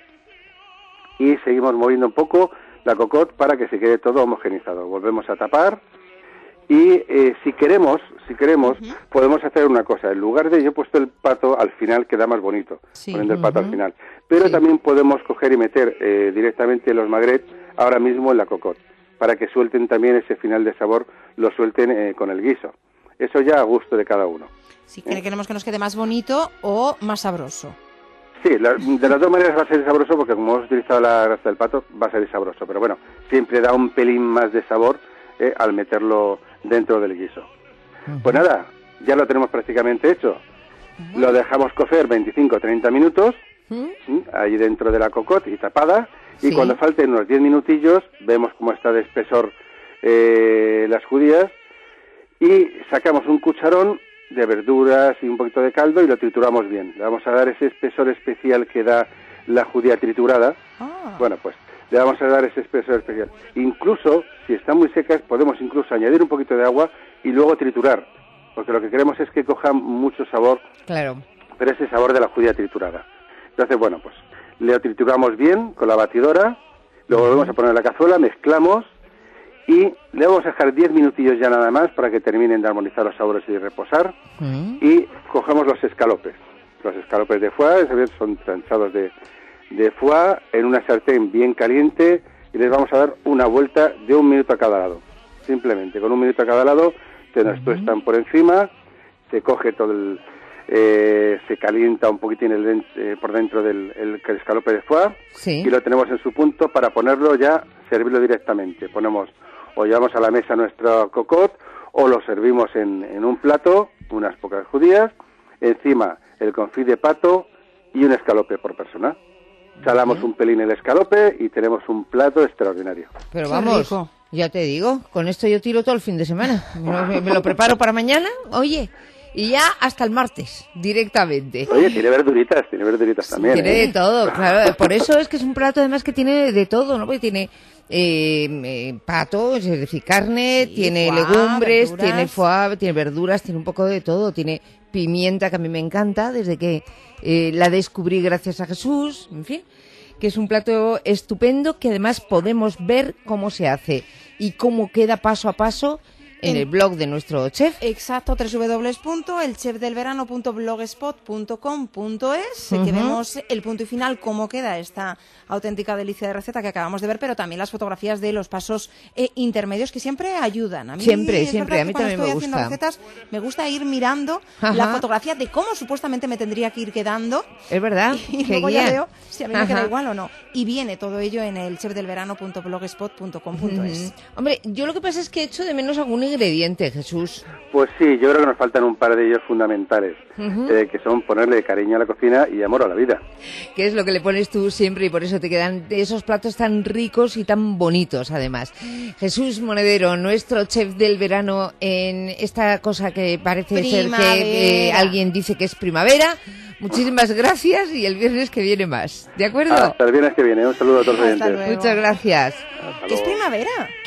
N: y seguimos moviendo un poco la cocotte para que se quede todo homogenizado. Volvemos a tapar. Y si queremos, podemos hacer una cosa. En lugar de yo he puesto el pato al final, queda más bonito, poniendo el pato al final. Pero también podemos coger y meter directamente los magrets ahora mismo en la cocotte, para que suelten también ese final de sabor, lo suelten con el guiso. Eso ya a gusto de cada uno.
M: Si queremos que nos quede más bonito o más sabroso.
N: Sí, de las dos maneras va a ser sabroso, porque como hemos utilizado la grasa del pato, va a ser sabroso. Pero bueno, siempre da un pelín más de sabor al meterlo dentro del guiso. Pues nada, ya lo tenemos prácticamente hecho. Lo dejamos cocer 25-30 minutos ahí dentro de la cocotte y tapada, y cuando falten unos 10 minutillos vemos cómo está de espesor las judías, y sacamos un cucharón de verduras y un poquito de caldo y lo trituramos bien. Le vamos a dar ese espesor especial que da la judía triturada. Bueno, pues le vamos a dar ese espesor especial. Incluso, si están muy secas, podemos incluso añadir un poquito de agua y luego triturar, porque lo que queremos es que cojan mucho sabor, pero ese sabor de la judía triturada. Entonces, bueno, pues le trituramos bien con la batidora, luego volvemos a poner en la cazuela, mezclamos y le vamos a dejar 10 minutillos ya nada más para que terminen de armonizar los sabores y de reposar. Y cogemos los escalopes de foie, son tranchados de foie en una sartén bien caliente, y les vamos a dar una vuelta de 1 minuto a cada lado. Simplemente, con 1 minuto a cada lado, se nos tuestan por encima, se coge todo se calienta un poquitín por dentro del escalope de foie, y lo tenemos en su punto para ponerlo ya, servirlo directamente. O llevamos a la mesa nuestra cocotte, o lo servimos en un plato, unas pocas judías, encima el confit de pato y un escalope por persona. Salamos un pelín el escalope y tenemos un plato extraordinario.
I: Pero vamos, ya te digo, con esto yo tiro todo el fin de semana. Me lo preparo para mañana, oye, y ya hasta el martes, directamente.
N: Oye, tiene verduritas también.
I: Tiene de todo, claro. Por eso es que es un plato además que tiene de todo, ¿no? Porque tiene pato, es decir, carne, tiene foie, legumbres, verduras. Tiene foie, tiene verduras, tiene un poco de todo. Tiene pimienta, que a mí me encanta, desde que la descubrí gracias a Jesús, en fin, que es un plato estupendo, que además podemos ver cómo se hace y cómo queda paso a paso en el blog de nuestro chef.
M: Exacto, www.elchefdelverano.blogspot.com.es, que vemos el punto y final, cómo queda esta auténtica delicia de receta que acabamos de ver, pero también las fotografías de los pasos intermedios que siempre ayudan. A mí
I: Siempre, a mí también me
M: cuando estoy haciendo
I: gusta.
M: recetas, me gusta ir mirando la fotografía de cómo supuestamente me tendría que ir quedando.
I: Es verdad,
M: Y
I: qué
M: luego
I: guía.
M: ya veo si a mí me queda igual o no. Y viene todo ello en el chefdelverano.blogspot.com.es.
I: Hombre, yo lo que pasa es que echo de menos algún ingrediente, Jesús.
N: Pues sí, yo creo que nos faltan un par de ellos fundamentales, que son ponerle cariño a la cocina y amor a la vida.
I: Que es lo que le pones tú siempre y por eso te quedan esos platos tan ricos y tan bonitos, además. Jesús Monedero, nuestro chef del verano en esta cosa que parece ser que alguien dice que es primavera. Muchísimas gracias y el viernes que viene más. ¿De acuerdo?
N: Hasta el viernes que viene. Un saludo a todos los oyentes.
I: Muchas gracias.
M: ¿Que es primavera?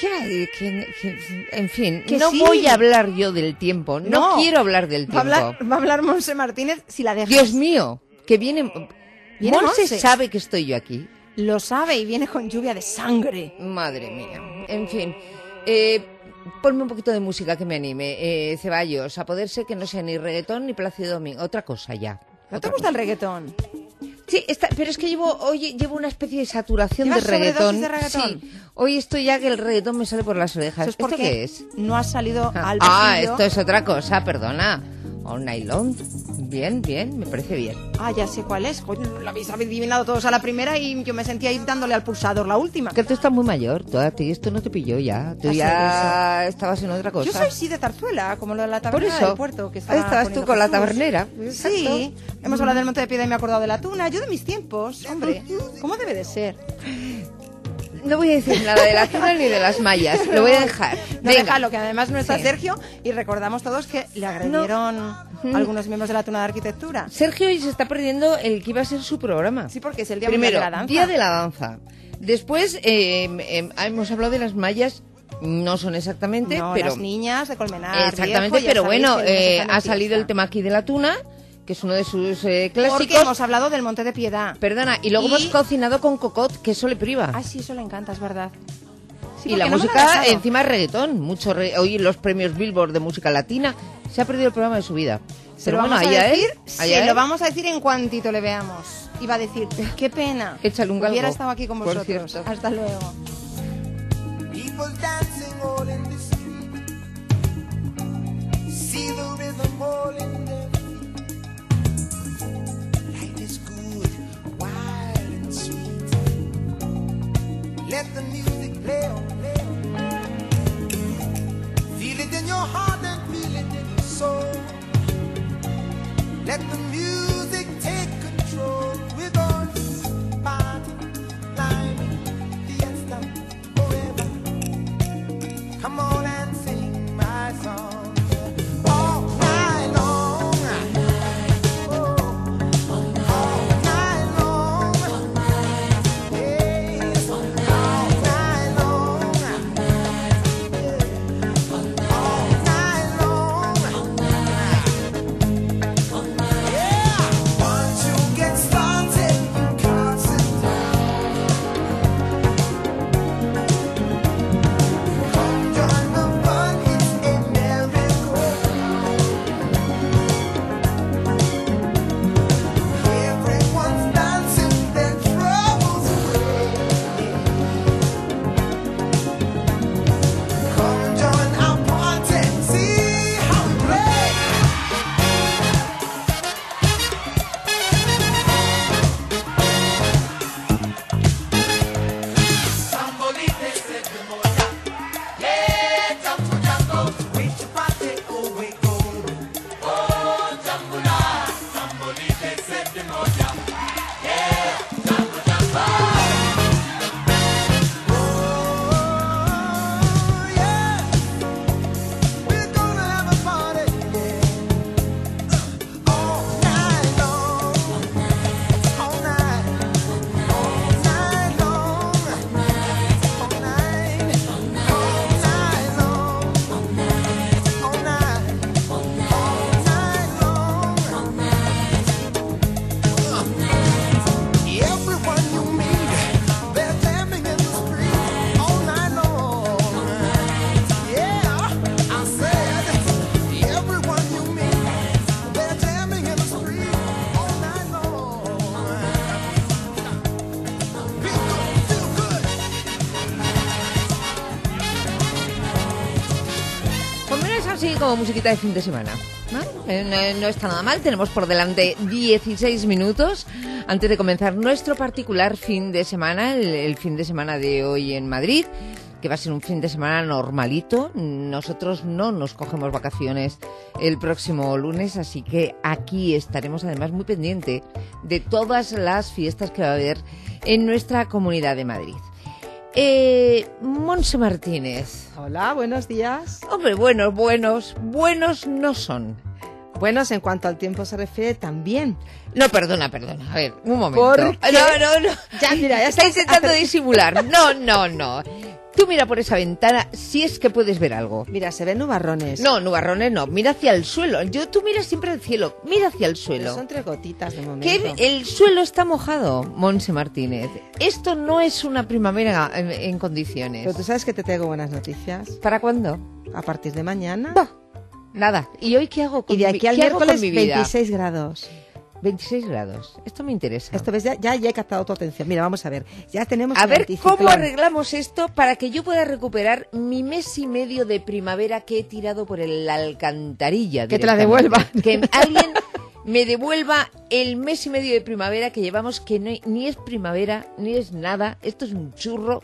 I: En fin,
M: Que
I: no
M: sí.
I: voy a hablar yo del tiempo. No quiero hablar del tiempo.
M: Va a hablar Monse Martínez si la dejas.
I: Dios mío, que viene...
M: ¿Viene
I: Monse
M: Monse?
I: sabe que estoy yo aquí.
M: Lo sabe y viene con lluvia de sangre.
I: Madre mía. En fin, ponme un poquito de música que me anime. Ceballos, a poder ser que no sea ni reggaetón ni Plácido Domingo. Otra cosa ya.
M: ¿No te gusta el reggaetón?
I: Sí, pero es que hoy llevo una especie de saturación de
M: ¿Llevas
I: reggaetón.
M: sobredosis de reggaetón?
I: Sí, hoy estoy ya que el reggaetón me sale por las orejas.
M: Eso es
I: ¿Esto
M: porque
I: qué es?
M: no has salido al
I: Ah,
M: pasillo.
I: esto es otra cosa, perdona. All nylon. Bien, me parece bien.
M: Ah, ya sé cuál es. Joder, lo habéis adivinado todos a la primera y yo me sentía ahí dándole al pulsador la última.
I: Que tú estás muy mayor, tú a ti esto no te pilló ya. Tú ya estabas en otra cosa.
M: Yo soy sí de Zarzuela, como lo de la
I: Por
M: tabernera
I: eso,
M: del puerto. Que
I: ahí estabas tú con la tabernera.
M: Sí, hemos hablado del Monte de Piedad y me he acordado de la tuna. Yo de mis tiempos, hombre. ¿Cómo debe de ser?
I: No voy a decir nada de la tuna ni de las mallas, lo voy a dejar.
M: No,
I: Venga.
M: déjalo, que además no está
I: Sí.
M: Sergio y recordamos todos que le agredieron algunos miembros de la tuna de arquitectura.
I: Sergio hoy se está perdiendo el que iba a ser su programa.
M: Sí, porque es el Día
I: Primero,
M: Mundial de la Danza.
I: Día de la Danza. Después hemos hablado de las mallas, no son exactamente,
M: No,
I: pero
M: las niñas de Colmenar.
I: exactamente,
M: Viejo, ya
I: pero
M: sabéis
I: bueno,
M: que el mes está
I: ha
M: en
I: salido
M: fiesta.
I: el tema aquí de la tuna, que es uno de sus
M: Porque
I: clásicos.
M: hemos hablado del Monte de Piedad.
I: Perdona, y luego hemos cocinado con cocot, que eso le priva.
M: Ah, sí, eso le encanta, es verdad. Sí,
I: y la
M: porque no me lo he
I: música
M: dejado.
I: encima es reggaetón, hoy los premios Billboard de música latina, se ha perdido el programa de su vida.
M: Se
I: Pero
M: lo
I: bueno,
M: vamos a
I: allá
M: decir,
I: él,
M: sí,
I: allá él.
M: lo vamos a decir en cuantito le veamos. Iba a decir, qué pena.
I: Échale un galgo,
M: Hubiera estado aquí con
I: por
M: vosotros.
I: cierto.
M: Hasta luego.
O: People dancing all in the street. See the rhythm all in their feet. Life is good, wild and sweet. Let the music play on, play on. Feel it in your heart and feel it in your soul. Let the music take control. We're gonna party, climbing, fiesta, forever. Come on
I: como musiquita de fin de semana. No está nada mal. Tenemos por delante 16 minutos antes de comenzar nuestro particular fin de semana, el fin de semana de hoy en Madrid, que va a ser un fin de semana normalito. Nosotros no nos cogemos vacaciones el próximo lunes, así que aquí estaremos además muy pendiente de todas las fiestas que va a haber en nuestra Comunidad de Madrid. Montse Martínez.
P: Hola, buenos días.
I: Hombre, buenos no son.
P: Buenos en cuanto al tiempo se refiere también.
I: No, perdona. A ver, un momento.
P: ¿Por qué?
I: No.
P: Ya, mira, ya
I: está intentando disimular. No. Tú mira por esa ventana si es que puedes ver algo.
P: Mira, se ven nubarrones.
I: No, nubarrones no. Mira hacia el suelo. Tú miras siempre al cielo. Mira hacia el suelo.
P: Pero son 3 gotitas de momento.
I: Que el suelo está mojado, Montse Martínez. Esto no es una primavera en condiciones.
P: Pero tú sabes que te traigo buenas noticias.
I: ¿Para cuándo?
P: A partir de mañana.
I: Bah, nada. ¿Y hoy qué hago con
P: Y de aquí al miércoles 26 grados.
I: 26 grados. Esto me interesa.
P: Esto ves, ya he captado tu atención. Mira, vamos a ver. Ya tenemos
I: a
P: el
I: ver
P: anticiclón.
I: cómo arreglamos esto para que yo pueda recuperar mi mes y medio de primavera que he tirado por la alcantarilla.
P: Que te la devuelva.
I: Que alguien me devuelva el mes y medio de primavera que llevamos, que no, ni es primavera, ni es nada. Esto es un churro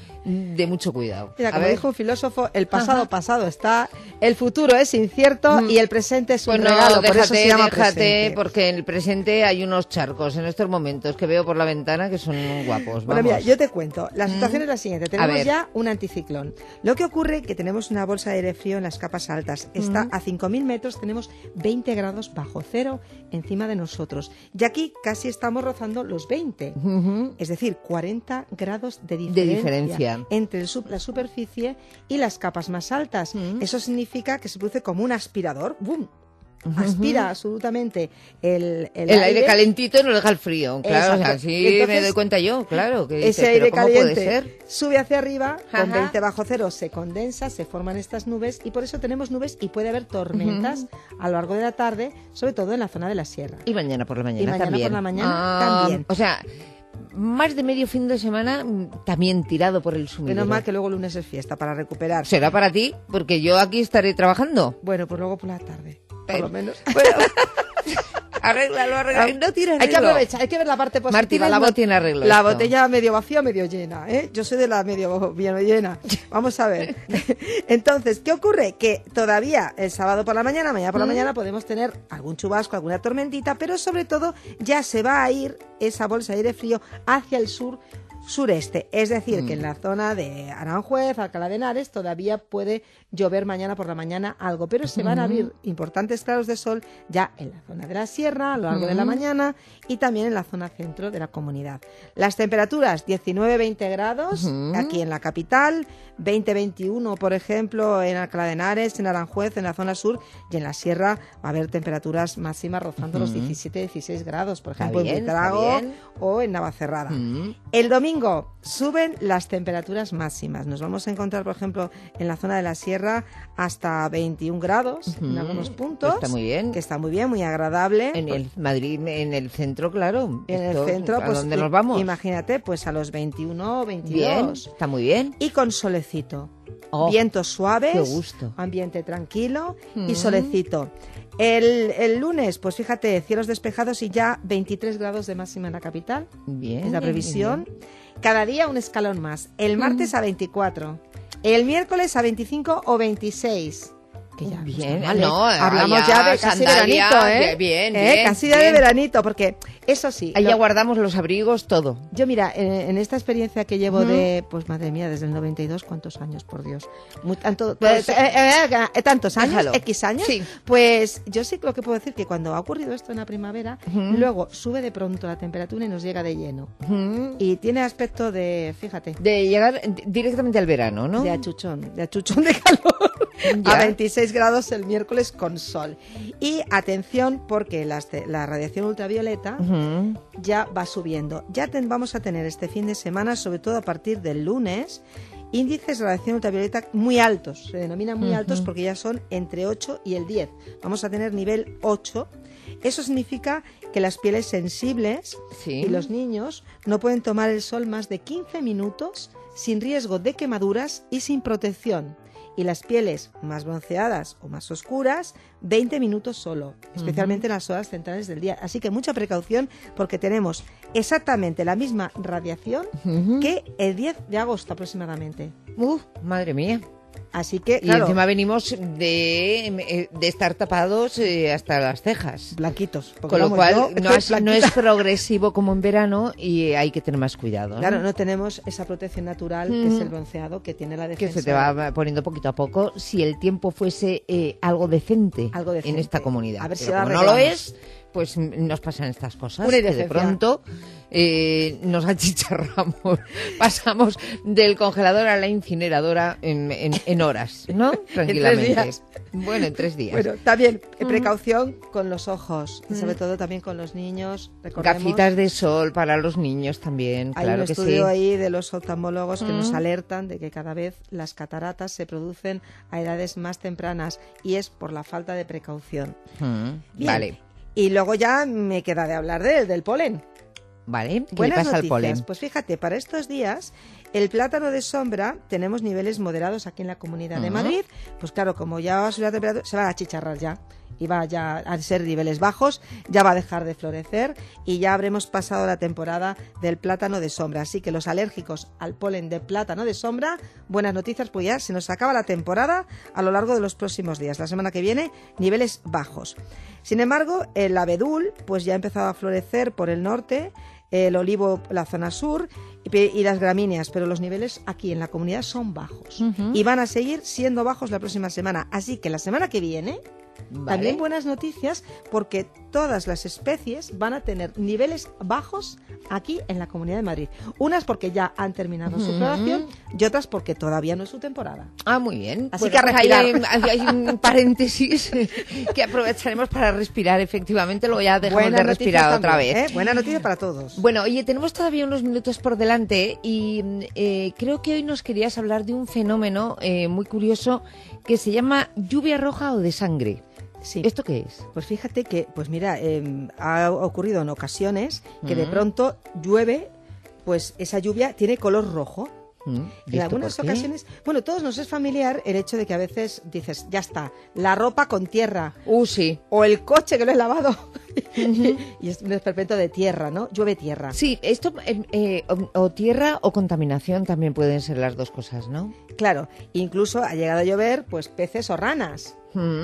I: de mucho cuidado.
P: Mira, como dijo un filósofo, el pasado está, el futuro es incierto y el presente es un regalo.
I: Déjate,
P: por eso se llama presente.
I: Porque en el presente hay unos charcos en estos momentos que veo por la ventana que son guapos.
P: Bueno, mira, yo te cuento. La situación es la siguiente. Tenemos ya un anticiclón. Lo que ocurre es que tenemos una bolsa de aire frío en las capas altas. Está a 5.000 metros, tenemos 20 grados bajo cero encima de nosotros. Y aquí casi estamos rozando los 20. Es decir, 40 grados de diferencia. Entre la superficie y las capas más altas. Eso significa que se produce como un aspirador. ¡Bum! Aspira absolutamente el
I: aire calentito y no deja el frío. Claro, o sea, así entonces, me doy cuenta yo, claro. Que
P: ese aire
I: ¿cómo
P: caliente
I: puede ser?
P: Sube hacia arriba, con 20 bajo cero se condensa, se forman estas nubes y por eso tenemos nubes y puede haber tormentas a lo largo de la tarde, sobre todo en la zona de la sierra.
I: Y mañana por la mañana
P: y mañana
I: también.
P: por la mañana también.
I: O sea, más de medio fin de semana también tirado por el sumidero.
P: Menos mal que luego el lunes es fiesta para recuperar.
I: Será para ti, porque yo aquí estaré trabajando.
P: Bueno, pues luego por la tarde, por lo menos.
I: Bueno, arréglalo. No tiene arreglo.
P: Hay que aprovechar, hay que ver la parte positiva.
I: Martínez no tiene arreglo.
P: La
I: esto.
P: Botella medio vacía, medio llena. Yo soy de la medio llena. Vamos a ver. Entonces, ¿qué ocurre? Que todavía el sábado por la mañana, mañana por la mañana, podemos tener algún chubasco, alguna tormentita, pero sobre todo ya se va a ir esa bolsa de aire frío hacia el sureste, es decir, que en la zona de Aranjuez, Alcalá de Henares, todavía puede llover mañana por la mañana algo, pero se van a abrir importantes claros de sol ya en la zona de la sierra a lo largo de la mañana y también en la zona centro de la comunidad. Las temperaturas 19-20 grados aquí en la capital, 20-21 por ejemplo en Alcalá de Henares, en Aranjuez, en la zona sur, y en la sierra va a haber temperaturas máximas rozando los 17-16 grados, por ejemplo en Buitrago o en Navacerrada. El domingo suben las temperaturas máximas. Nos vamos a encontrar, por ejemplo, en la zona de la sierra hasta 21 grados en algunos puntos.
I: Está muy bien.
P: Que está muy bien, muy agradable.
I: En el Madrid, en el centro, claro.
P: En el centro,
I: ¿a
P: pues
I: dónde nos vamos?
P: Imagínate, pues a los 21 o 22.
I: Bien, está muy bien.
P: Y con solecito.
I: Oh,
P: vientos suaves.
I: Qué gusto.
P: Ambiente tranquilo y solecito. El lunes, pues fíjate, cielos despejados y ya 23 grados de máxima en la capital.
I: Bien.
P: Es la previsión. Cada día un escalón más. El martes a 24. El miércoles a 25 o 26. Que ya
I: bien,
P: no, está mal,
I: no,
P: hablamos ya de casi
I: sandalia,
P: veranito,
I: bien,
P: casi ya de veranito, porque eso sí.
I: Ahí ya guardamos los abrigos, todo.
P: Yo mira, en esta experiencia que llevo de, pues madre mía, desde el 92, ¿cuántos años, por Dios? Tantos años,
I: Déjalo.
P: X años.
I: Sí.
P: Pues yo sí lo que puedo decir que cuando ha ocurrido esto en la primavera, luego sube de pronto la temperatura y nos llega de lleno. Y tiene aspecto de, fíjate.
I: De llegar directamente al verano, ¿no?
P: De achuchón de calor.
I: Ya.
P: A 26 grados el miércoles con sol. Y atención porque la radiación ultravioleta ya va subiendo. Ya vamos a tener este fin de semana, sobre todo a partir del lunes, índices de radiación ultravioleta muy altos. Se denominan muy altos porque ya son entre 8 y el 10. Vamos a tener nivel 8. Eso significa que las pieles sensibles y los niños no pueden tomar el sol más de 15 minutos sin riesgo de quemaduras y sin protección. Y las pieles más bronceadas o más oscuras, 20 minutos solo, especialmente en las horas centrales del día. Así que mucha precaución porque tenemos exactamente la misma radiación que el 10 de agosto aproximadamente.
I: Madre mía.
P: Así que,
I: claro. Y encima venimos de estar tapados hasta las cejas.
P: Blanquitos.
I: Con lo cual no es progresivo como en verano y hay que tener más cuidado, ¿no?
P: Claro, no tenemos esa protección natural que es el bronceado, que tiene la defensa.
I: Que se te va poniendo poquito a poco si el tiempo fuese algo decente en esta comunidad.
P: A ver si
I: como no lo es, pues nos pasan estas cosas. Que de pronto nos achicharramos. Pasamos del congelador a la incineradora en horas, ¿no? Tranquilamente.
P: En 3 días.
I: Bueno, en 3 días.
P: Bueno, también precaución con los ojos, y sobre todo también con los niños.
I: Gafitas de sol para los niños también,
P: hay
I: claro
P: un
I: que sí.
P: estudio ahí de los oftalmólogos que nos alertan de que cada vez las cataratas se producen a edades más tempranas y es por la falta de precaución.
I: Vale.
P: Y luego ya me queda de hablar del polen.
I: Vale, ¿qué
P: Buenas
I: le pasa
P: noticias.
I: al polen?
P: Pues fíjate, para estos días, el plátano de sombra, tenemos niveles moderados aquí en la Comunidad de Madrid. Pues claro, como ya va a subir la temperatura, se va a achicharrar ya. Y va ya a ser niveles bajos, ya va a dejar de florecer y ya habremos pasado la temporada del plátano de sombra. Así que los alérgicos al polen de plátano de sombra, buenas noticias, pues ya se nos acaba la temporada a lo largo de los próximos días. La semana que viene, niveles bajos. Sin embargo, el abedul pues ya ha empezado a florecer por el norte, el olivo la zona sur y las gramíneas, pero los niveles aquí en la comunidad son bajos y van a seguir siendo bajos la próxima semana. Así que la semana que viene... También buenas noticias porque todas las especies van a tener niveles bajos aquí en la Comunidad de Madrid. Unas porque ya han terminado su floración y otras porque todavía no es su temporada.
I: Ah, muy bien.
P: Así
I: que
P: a respirar.
I: hay un paréntesis que aprovecharemos para respirar. Efectivamente, luego ya dejamos de respirar otra vez.
P: Buena noticia para todos.
I: Bueno, oye, tenemos todavía unos minutos por delante y creo que hoy nos querías hablar de un fenómeno muy curioso que se llama lluvia roja o de sangre.
P: Sí.
I: ¿Esto qué es?
P: Pues fíjate que, pues mira, ha ocurrido en ocasiones que de pronto llueve, pues esa lluvia tiene color rojo. En algunas ocasiones, bueno, todos nos es familiar el hecho de que a veces dices, ya está, la ropa con tierra.
I: Sí.
P: O el coche que lo he lavado. Y es un esperpento de tierra, ¿no? Llueve tierra.
I: Sí, esto o tierra o contaminación también pueden ser las dos cosas, ¿no?
P: Claro, incluso ha llegado a llover pues peces o ranas.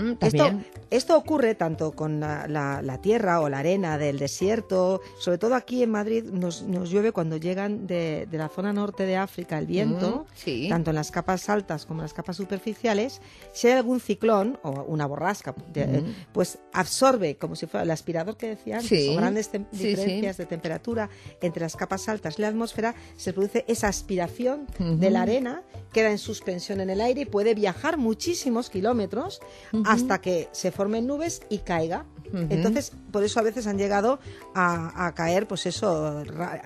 P: Esto ocurre tanto con la tierra o la arena del desierto, sobre todo aquí en Madrid nos llueve cuando llegan de la zona norte de África el viento, tanto en las capas altas como en las capas superficiales. Si hay algún ciclón o una borrasca, pues absorbe, como si fuera el aspirador que decía antes, o grandes diferencias de temperatura entre las capas altas y la atmósfera, se produce esa aspiración de la arena, queda en suspensión en el aire y puede viajar muchísimos kilómetros hasta que se formen nubes y caiga. Entonces, por eso a veces han llegado a caer, pues eso,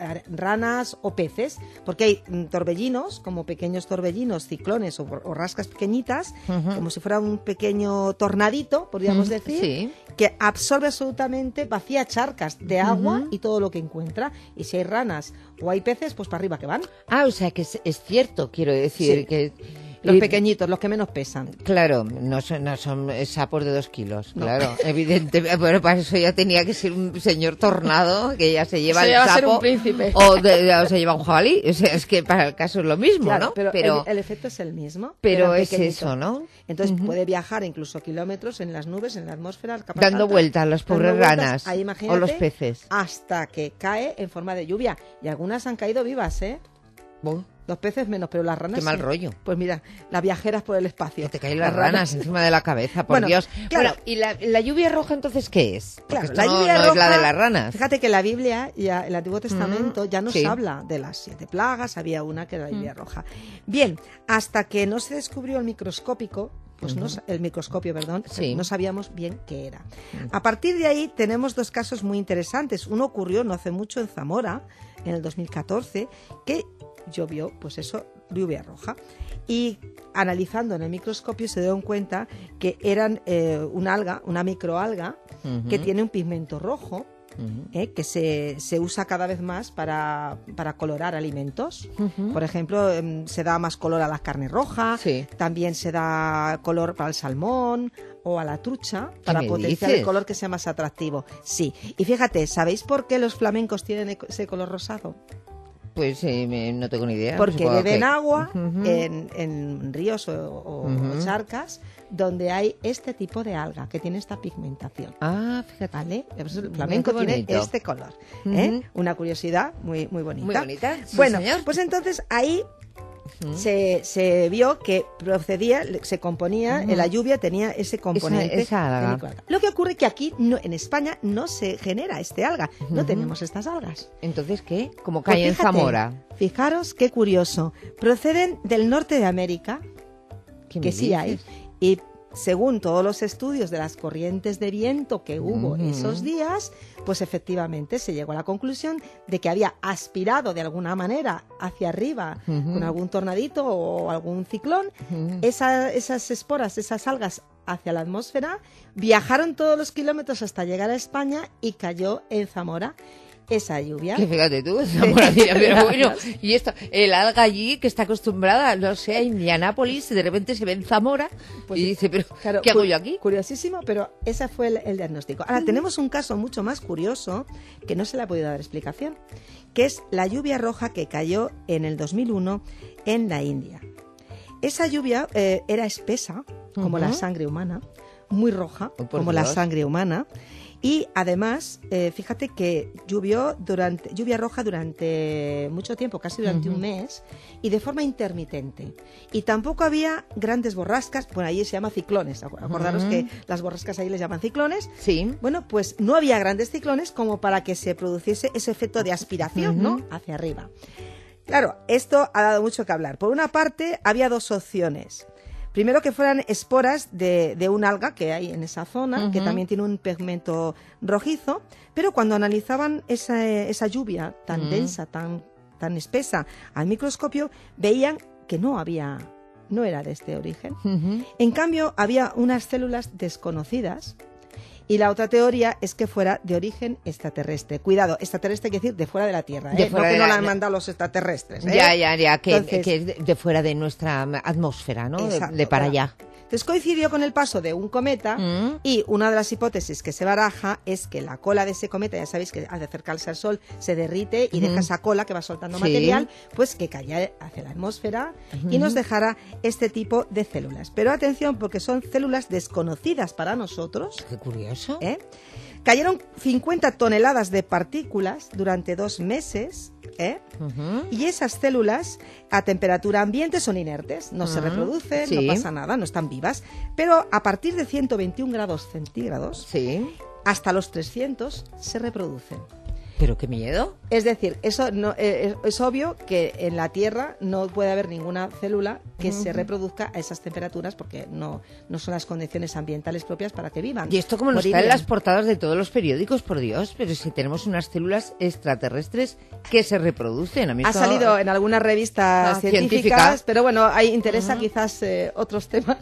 P: ranas o peces, porque hay torbellinos, como pequeños torbellinos, ciclones o rascas pequeñitas, como si fuera un pequeño tornadito, podríamos decir, que absorbe absolutamente, vacía charcas de agua y todo lo que encuentra. Y si hay ranas o hay peces, pues para arriba que van.
I: Ah, o sea que es cierto, quiero decir, que...
P: Los pequeñitos, los que menos pesan.
I: Claro, no son sapos de 2 kilos, claro, evidente. Bueno, para eso ya tenía que ser un señor tornado, que ya se lleva el sapo.
P: A ser un príncipe.
I: O se lleva un jabalí. O sea, es que para el caso es lo mismo,
P: claro,
I: ¿no?
P: Pero el efecto es el mismo.
I: Pero es eso, ¿no?
P: Entonces puede viajar incluso kilómetros en las nubes, en la atmósfera.
I: Dando vueltas a las pobres ranas
P: ahí,
I: o los peces.
P: Hasta que cae en forma de lluvia. Y algunas han caído vivas, ¿eh? Los peces menos, pero las ranas
I: Qué mal rollo.
P: Pues mira, las viajeras por el espacio.
I: Que te caen las ranas encima de la cabeza, por Dios.
P: Claro.
I: Bueno, ¿y la lluvia roja entonces qué es? Porque
P: Claro,
I: esto
P: la lluvia roja,
I: no es la de las ranas.
P: Fíjate que la Biblia, ya el Antiguo Testamento, ya nos habla de las 7 plagas, había una que era la lluvia roja. Bien, hasta que no se descubrió el microscopio, no sabíamos bien qué era. A partir de ahí tenemos 2 casos muy interesantes. Uno ocurrió no hace mucho en Zamora, en el 2014, que llovió, pues eso, lluvia roja. Y analizando en el microscopio se dieron cuenta que eran una microalga, que tiene un pigmento rojo, que se usa cada vez más para colorar alimentos. Por ejemplo, se da más color a la carne roja, también se da color para el salmón o a la trucha para potenciar el color que sea más atractivo. Sí, y fíjate, ¿sabéis por qué los flamencos tienen ese color rosado?
I: Pues no tengo ni idea.
P: Porque beben agua en ríos o charcas donde hay este tipo de alga que tiene esta pigmentación.
I: Ah, fíjate.
P: ¿Vale? El flamenco tiene este color. Una curiosidad muy bonita.
I: Muy bonita, sí,
P: bueno,
I: señor.
P: Pues entonces ahí se vio que se componía, la lluvia tenía ese componente.
I: Esa alga.
P: Lo que ocurre que aquí en España no se genera este alga, no tenemos estas algas.
I: ¿Entonces qué? ¿Cómo cae en Zamora?
P: Fijaros qué curioso. Proceden del norte de América, que sí hay, y según todos los estudios de las corrientes de viento que hubo esos días, pues efectivamente se llegó a la conclusión de que había aspirado de alguna manera hacia arriba con algún tornadito o algún ciclón esas esporas, esas algas hacia la atmósfera, viajaron todos los kilómetros hasta llegar a España y cayó en Zamora esa lluvia.
I: Que fíjate tú, Zamora, pero bueno, y esto, el alga allí que está acostumbrada, no sé, a Indianápolis, de repente se ve en Zamora y dice, pero
P: claro,
I: ¿qué hago yo aquí?
P: Curiosísimo, pero ese fue el diagnóstico. Ahora tenemos un caso mucho más curioso que no se le ha podido dar explicación, que es la lluvia roja que cayó en el 2001 en la India. Esa lluvia era espesa, como la sangre humana, muy roja, como la sangre humana. Y además, fíjate que lluvia roja durante mucho tiempo, casi durante un mes, y de forma intermitente. Y tampoco había grandes borrascas, bueno, allí se llama ciclones, acordaros que las borrascas ahí les llaman ciclones.
I: Sí.
P: Bueno, pues no había grandes ciclones como para que se produciese ese efecto de aspiración, ¿no?, hacia arriba. Claro, esto ha dado mucho que hablar. Por una parte, había dos opciones. Primero, que fueran esporas de un alga que hay en esa zona, que también tiene un pigmento rojizo, pero cuando analizaban esa lluvia tan densa, tan espesa al microscopio, veían que no era de este origen. En cambio, había unas células desconocidas. Y la otra teoría es que fuera de origen extraterrestre. Cuidado, extraterrestre quiere decir de fuera de la Tierra, ¿eh? No que no la han mandado los extraterrestres, ¿eh?
I: Ya, que es de fuera de nuestra atmósfera, ¿no?
P: Exacto,
I: de para allá.
P: Entonces coincidió con el paso de un cometa y una de las hipótesis que se baraja es que la cola de ese cometa, ya sabéis que al acercarse al Sol se derrite y deja esa cola que va soltando material, pues que cayera hacia la atmósfera y nos dejara este tipo de células. Pero atención, porque son células desconocidas para nosotros.
I: Qué curioso.
P: Cayeron 50 toneladas de partículas durante 2 meses, y esas células a temperatura ambiente son inertes, no se reproducen, no pasa nada, no están vivas, pero a partir de 121 grados centígrados hasta los 300 se reproducen.
I: ¿Pero qué miedo?
P: Es decir, eso no, es obvio que en la Tierra no puede haber ninguna célula que se reproduzca a esas temperaturas porque no son las condiciones ambientales propias para que vivan.
I: Y esto como nos está en las portadas de todos los periódicos, por Dios, pero si tenemos unas células extraterrestres que se reproducen. A mí
P: ha salido en algunas revistas científicas, pero bueno, ahí interesa quizás otros temas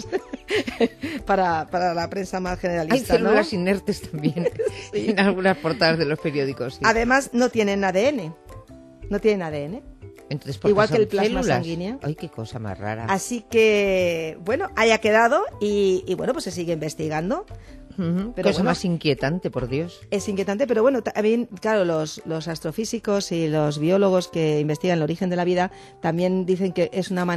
P: para la prensa más generalista.
I: Hay células inertes también en algunas portadas de los periódicos.
P: Además, no tienen ADN. No tienen ADN.
I: Entonces,
P: igual que el plasma sanguíneo.
I: Ay, qué cosa más rara.
P: Así que, bueno, haya quedado y bueno, pues se sigue investigando.
I: Pero cosa más inquietante, por Dios.
P: Es inquietante, pero bueno, también, claro, los astrofísicos y los biólogos que investigan el origen de la vida también dicen que es una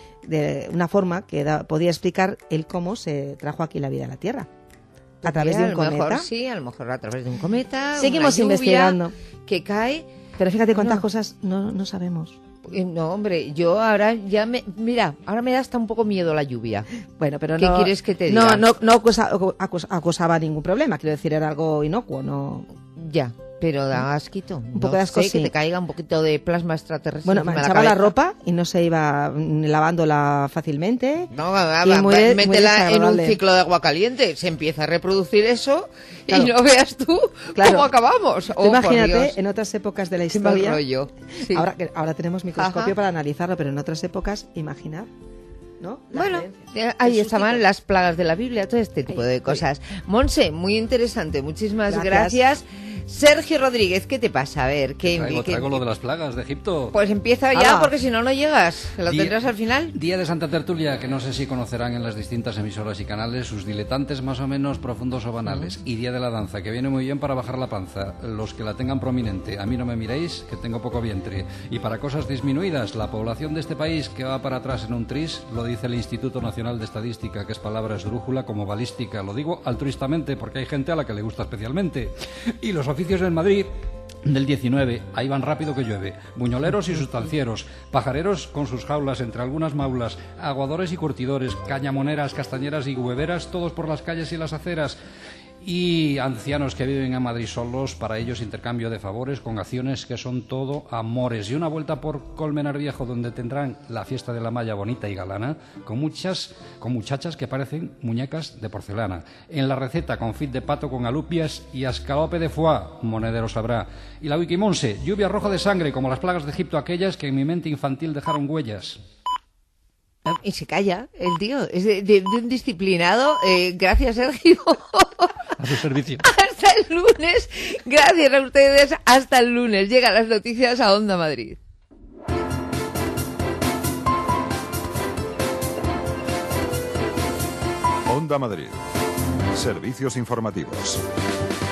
P: forma que podría explicar el cómo se trajo aquí la vida a la Tierra. A través de un cometa.
I: A lo mejor a través de un cometa.
P: Seguimos investigando.
I: Que cae.
P: Pero fíjate cuántas cosas no sabemos.
I: No, hombre, yo ahora ahora me da hasta un poco miedo la lluvia.
P: Bueno, pero
I: ¿qué quieres que te diga?
P: No acusaba ningún problema, quiero decir, era algo inocuo, no.
I: Ya. Pero da asquito.
P: Un poco de asco,
I: que te caiga un poquito de plasma extraterrestre.
P: Bueno, manchaba la ropa y no se iba lavándola fácilmente.
I: No, métela en un ciclo de agua caliente. Se empieza a reproducir eso y no veas tú cómo acabamos.
P: Imagínate, en otras épocas de la historia.
I: Rollo. Sí.
P: Ahora tenemos microscopio para analizarlo, pero en otras épocas, imaginar. ¿No?
I: Ahí estaban las plagas de la Biblia, todo este tipo de cosas. Monse, muy interesante, muchísimas gracias. Sergio Rodríguez, ¿qué te pasa? A ver,
Q: Traigo lo de las plagas de Egipto.
I: Pues empieza ya, porque si no, no llegas. ¿Lo tendrás al final?
Q: Día de Santa Tertulia, que no sé si conocerán en las distintas emisoras y canales sus diletantes más o menos profundos o banales. Y Día de la Danza, que viene muy bien para bajar la panza. Los que la tengan prominente, a mí no me miréis, que tengo poco vientre. Y para cosas disminuidas, la población de este país que va para atrás en un tris, lo dice el Instituto Nacional de Estadística, que es palabra esdrújula como balística. Lo digo altruistamente, porque hay gente a la que le gusta especialmente. Y los oficios en Madrid del 19, ahí van rápido que llueve. Buñoleros y sustancieros, pajareros con sus jaulas entre algunas maulas, aguadores y curtidores, cañamoneras, castañeras y hueveras, todos por las calles y las aceras. Y ancianos que viven en Madrid solos, para ellos intercambio de favores con acciones que son todo amores. Y una vuelta por Colmenar Viejo, donde tendrán la fiesta de la malla bonita y galana, con muchachas que parecen muñecas de porcelana. En la receta, confit de pato con alupias y escalope de foie, monedero sabrá. Y la Wikimonse, lluvia roja de sangre, como las plagas de Egipto, aquellas que en mi mente infantil dejaron huellas.
I: Y se calla el tío, es de un disciplinado. Gracias, Sergio.
Q: A su servicio.
I: Hasta el lunes. Gracias a ustedes. Hasta el lunes. Llegan las noticias a Onda Madrid.
A: Onda Madrid. Servicios informativos.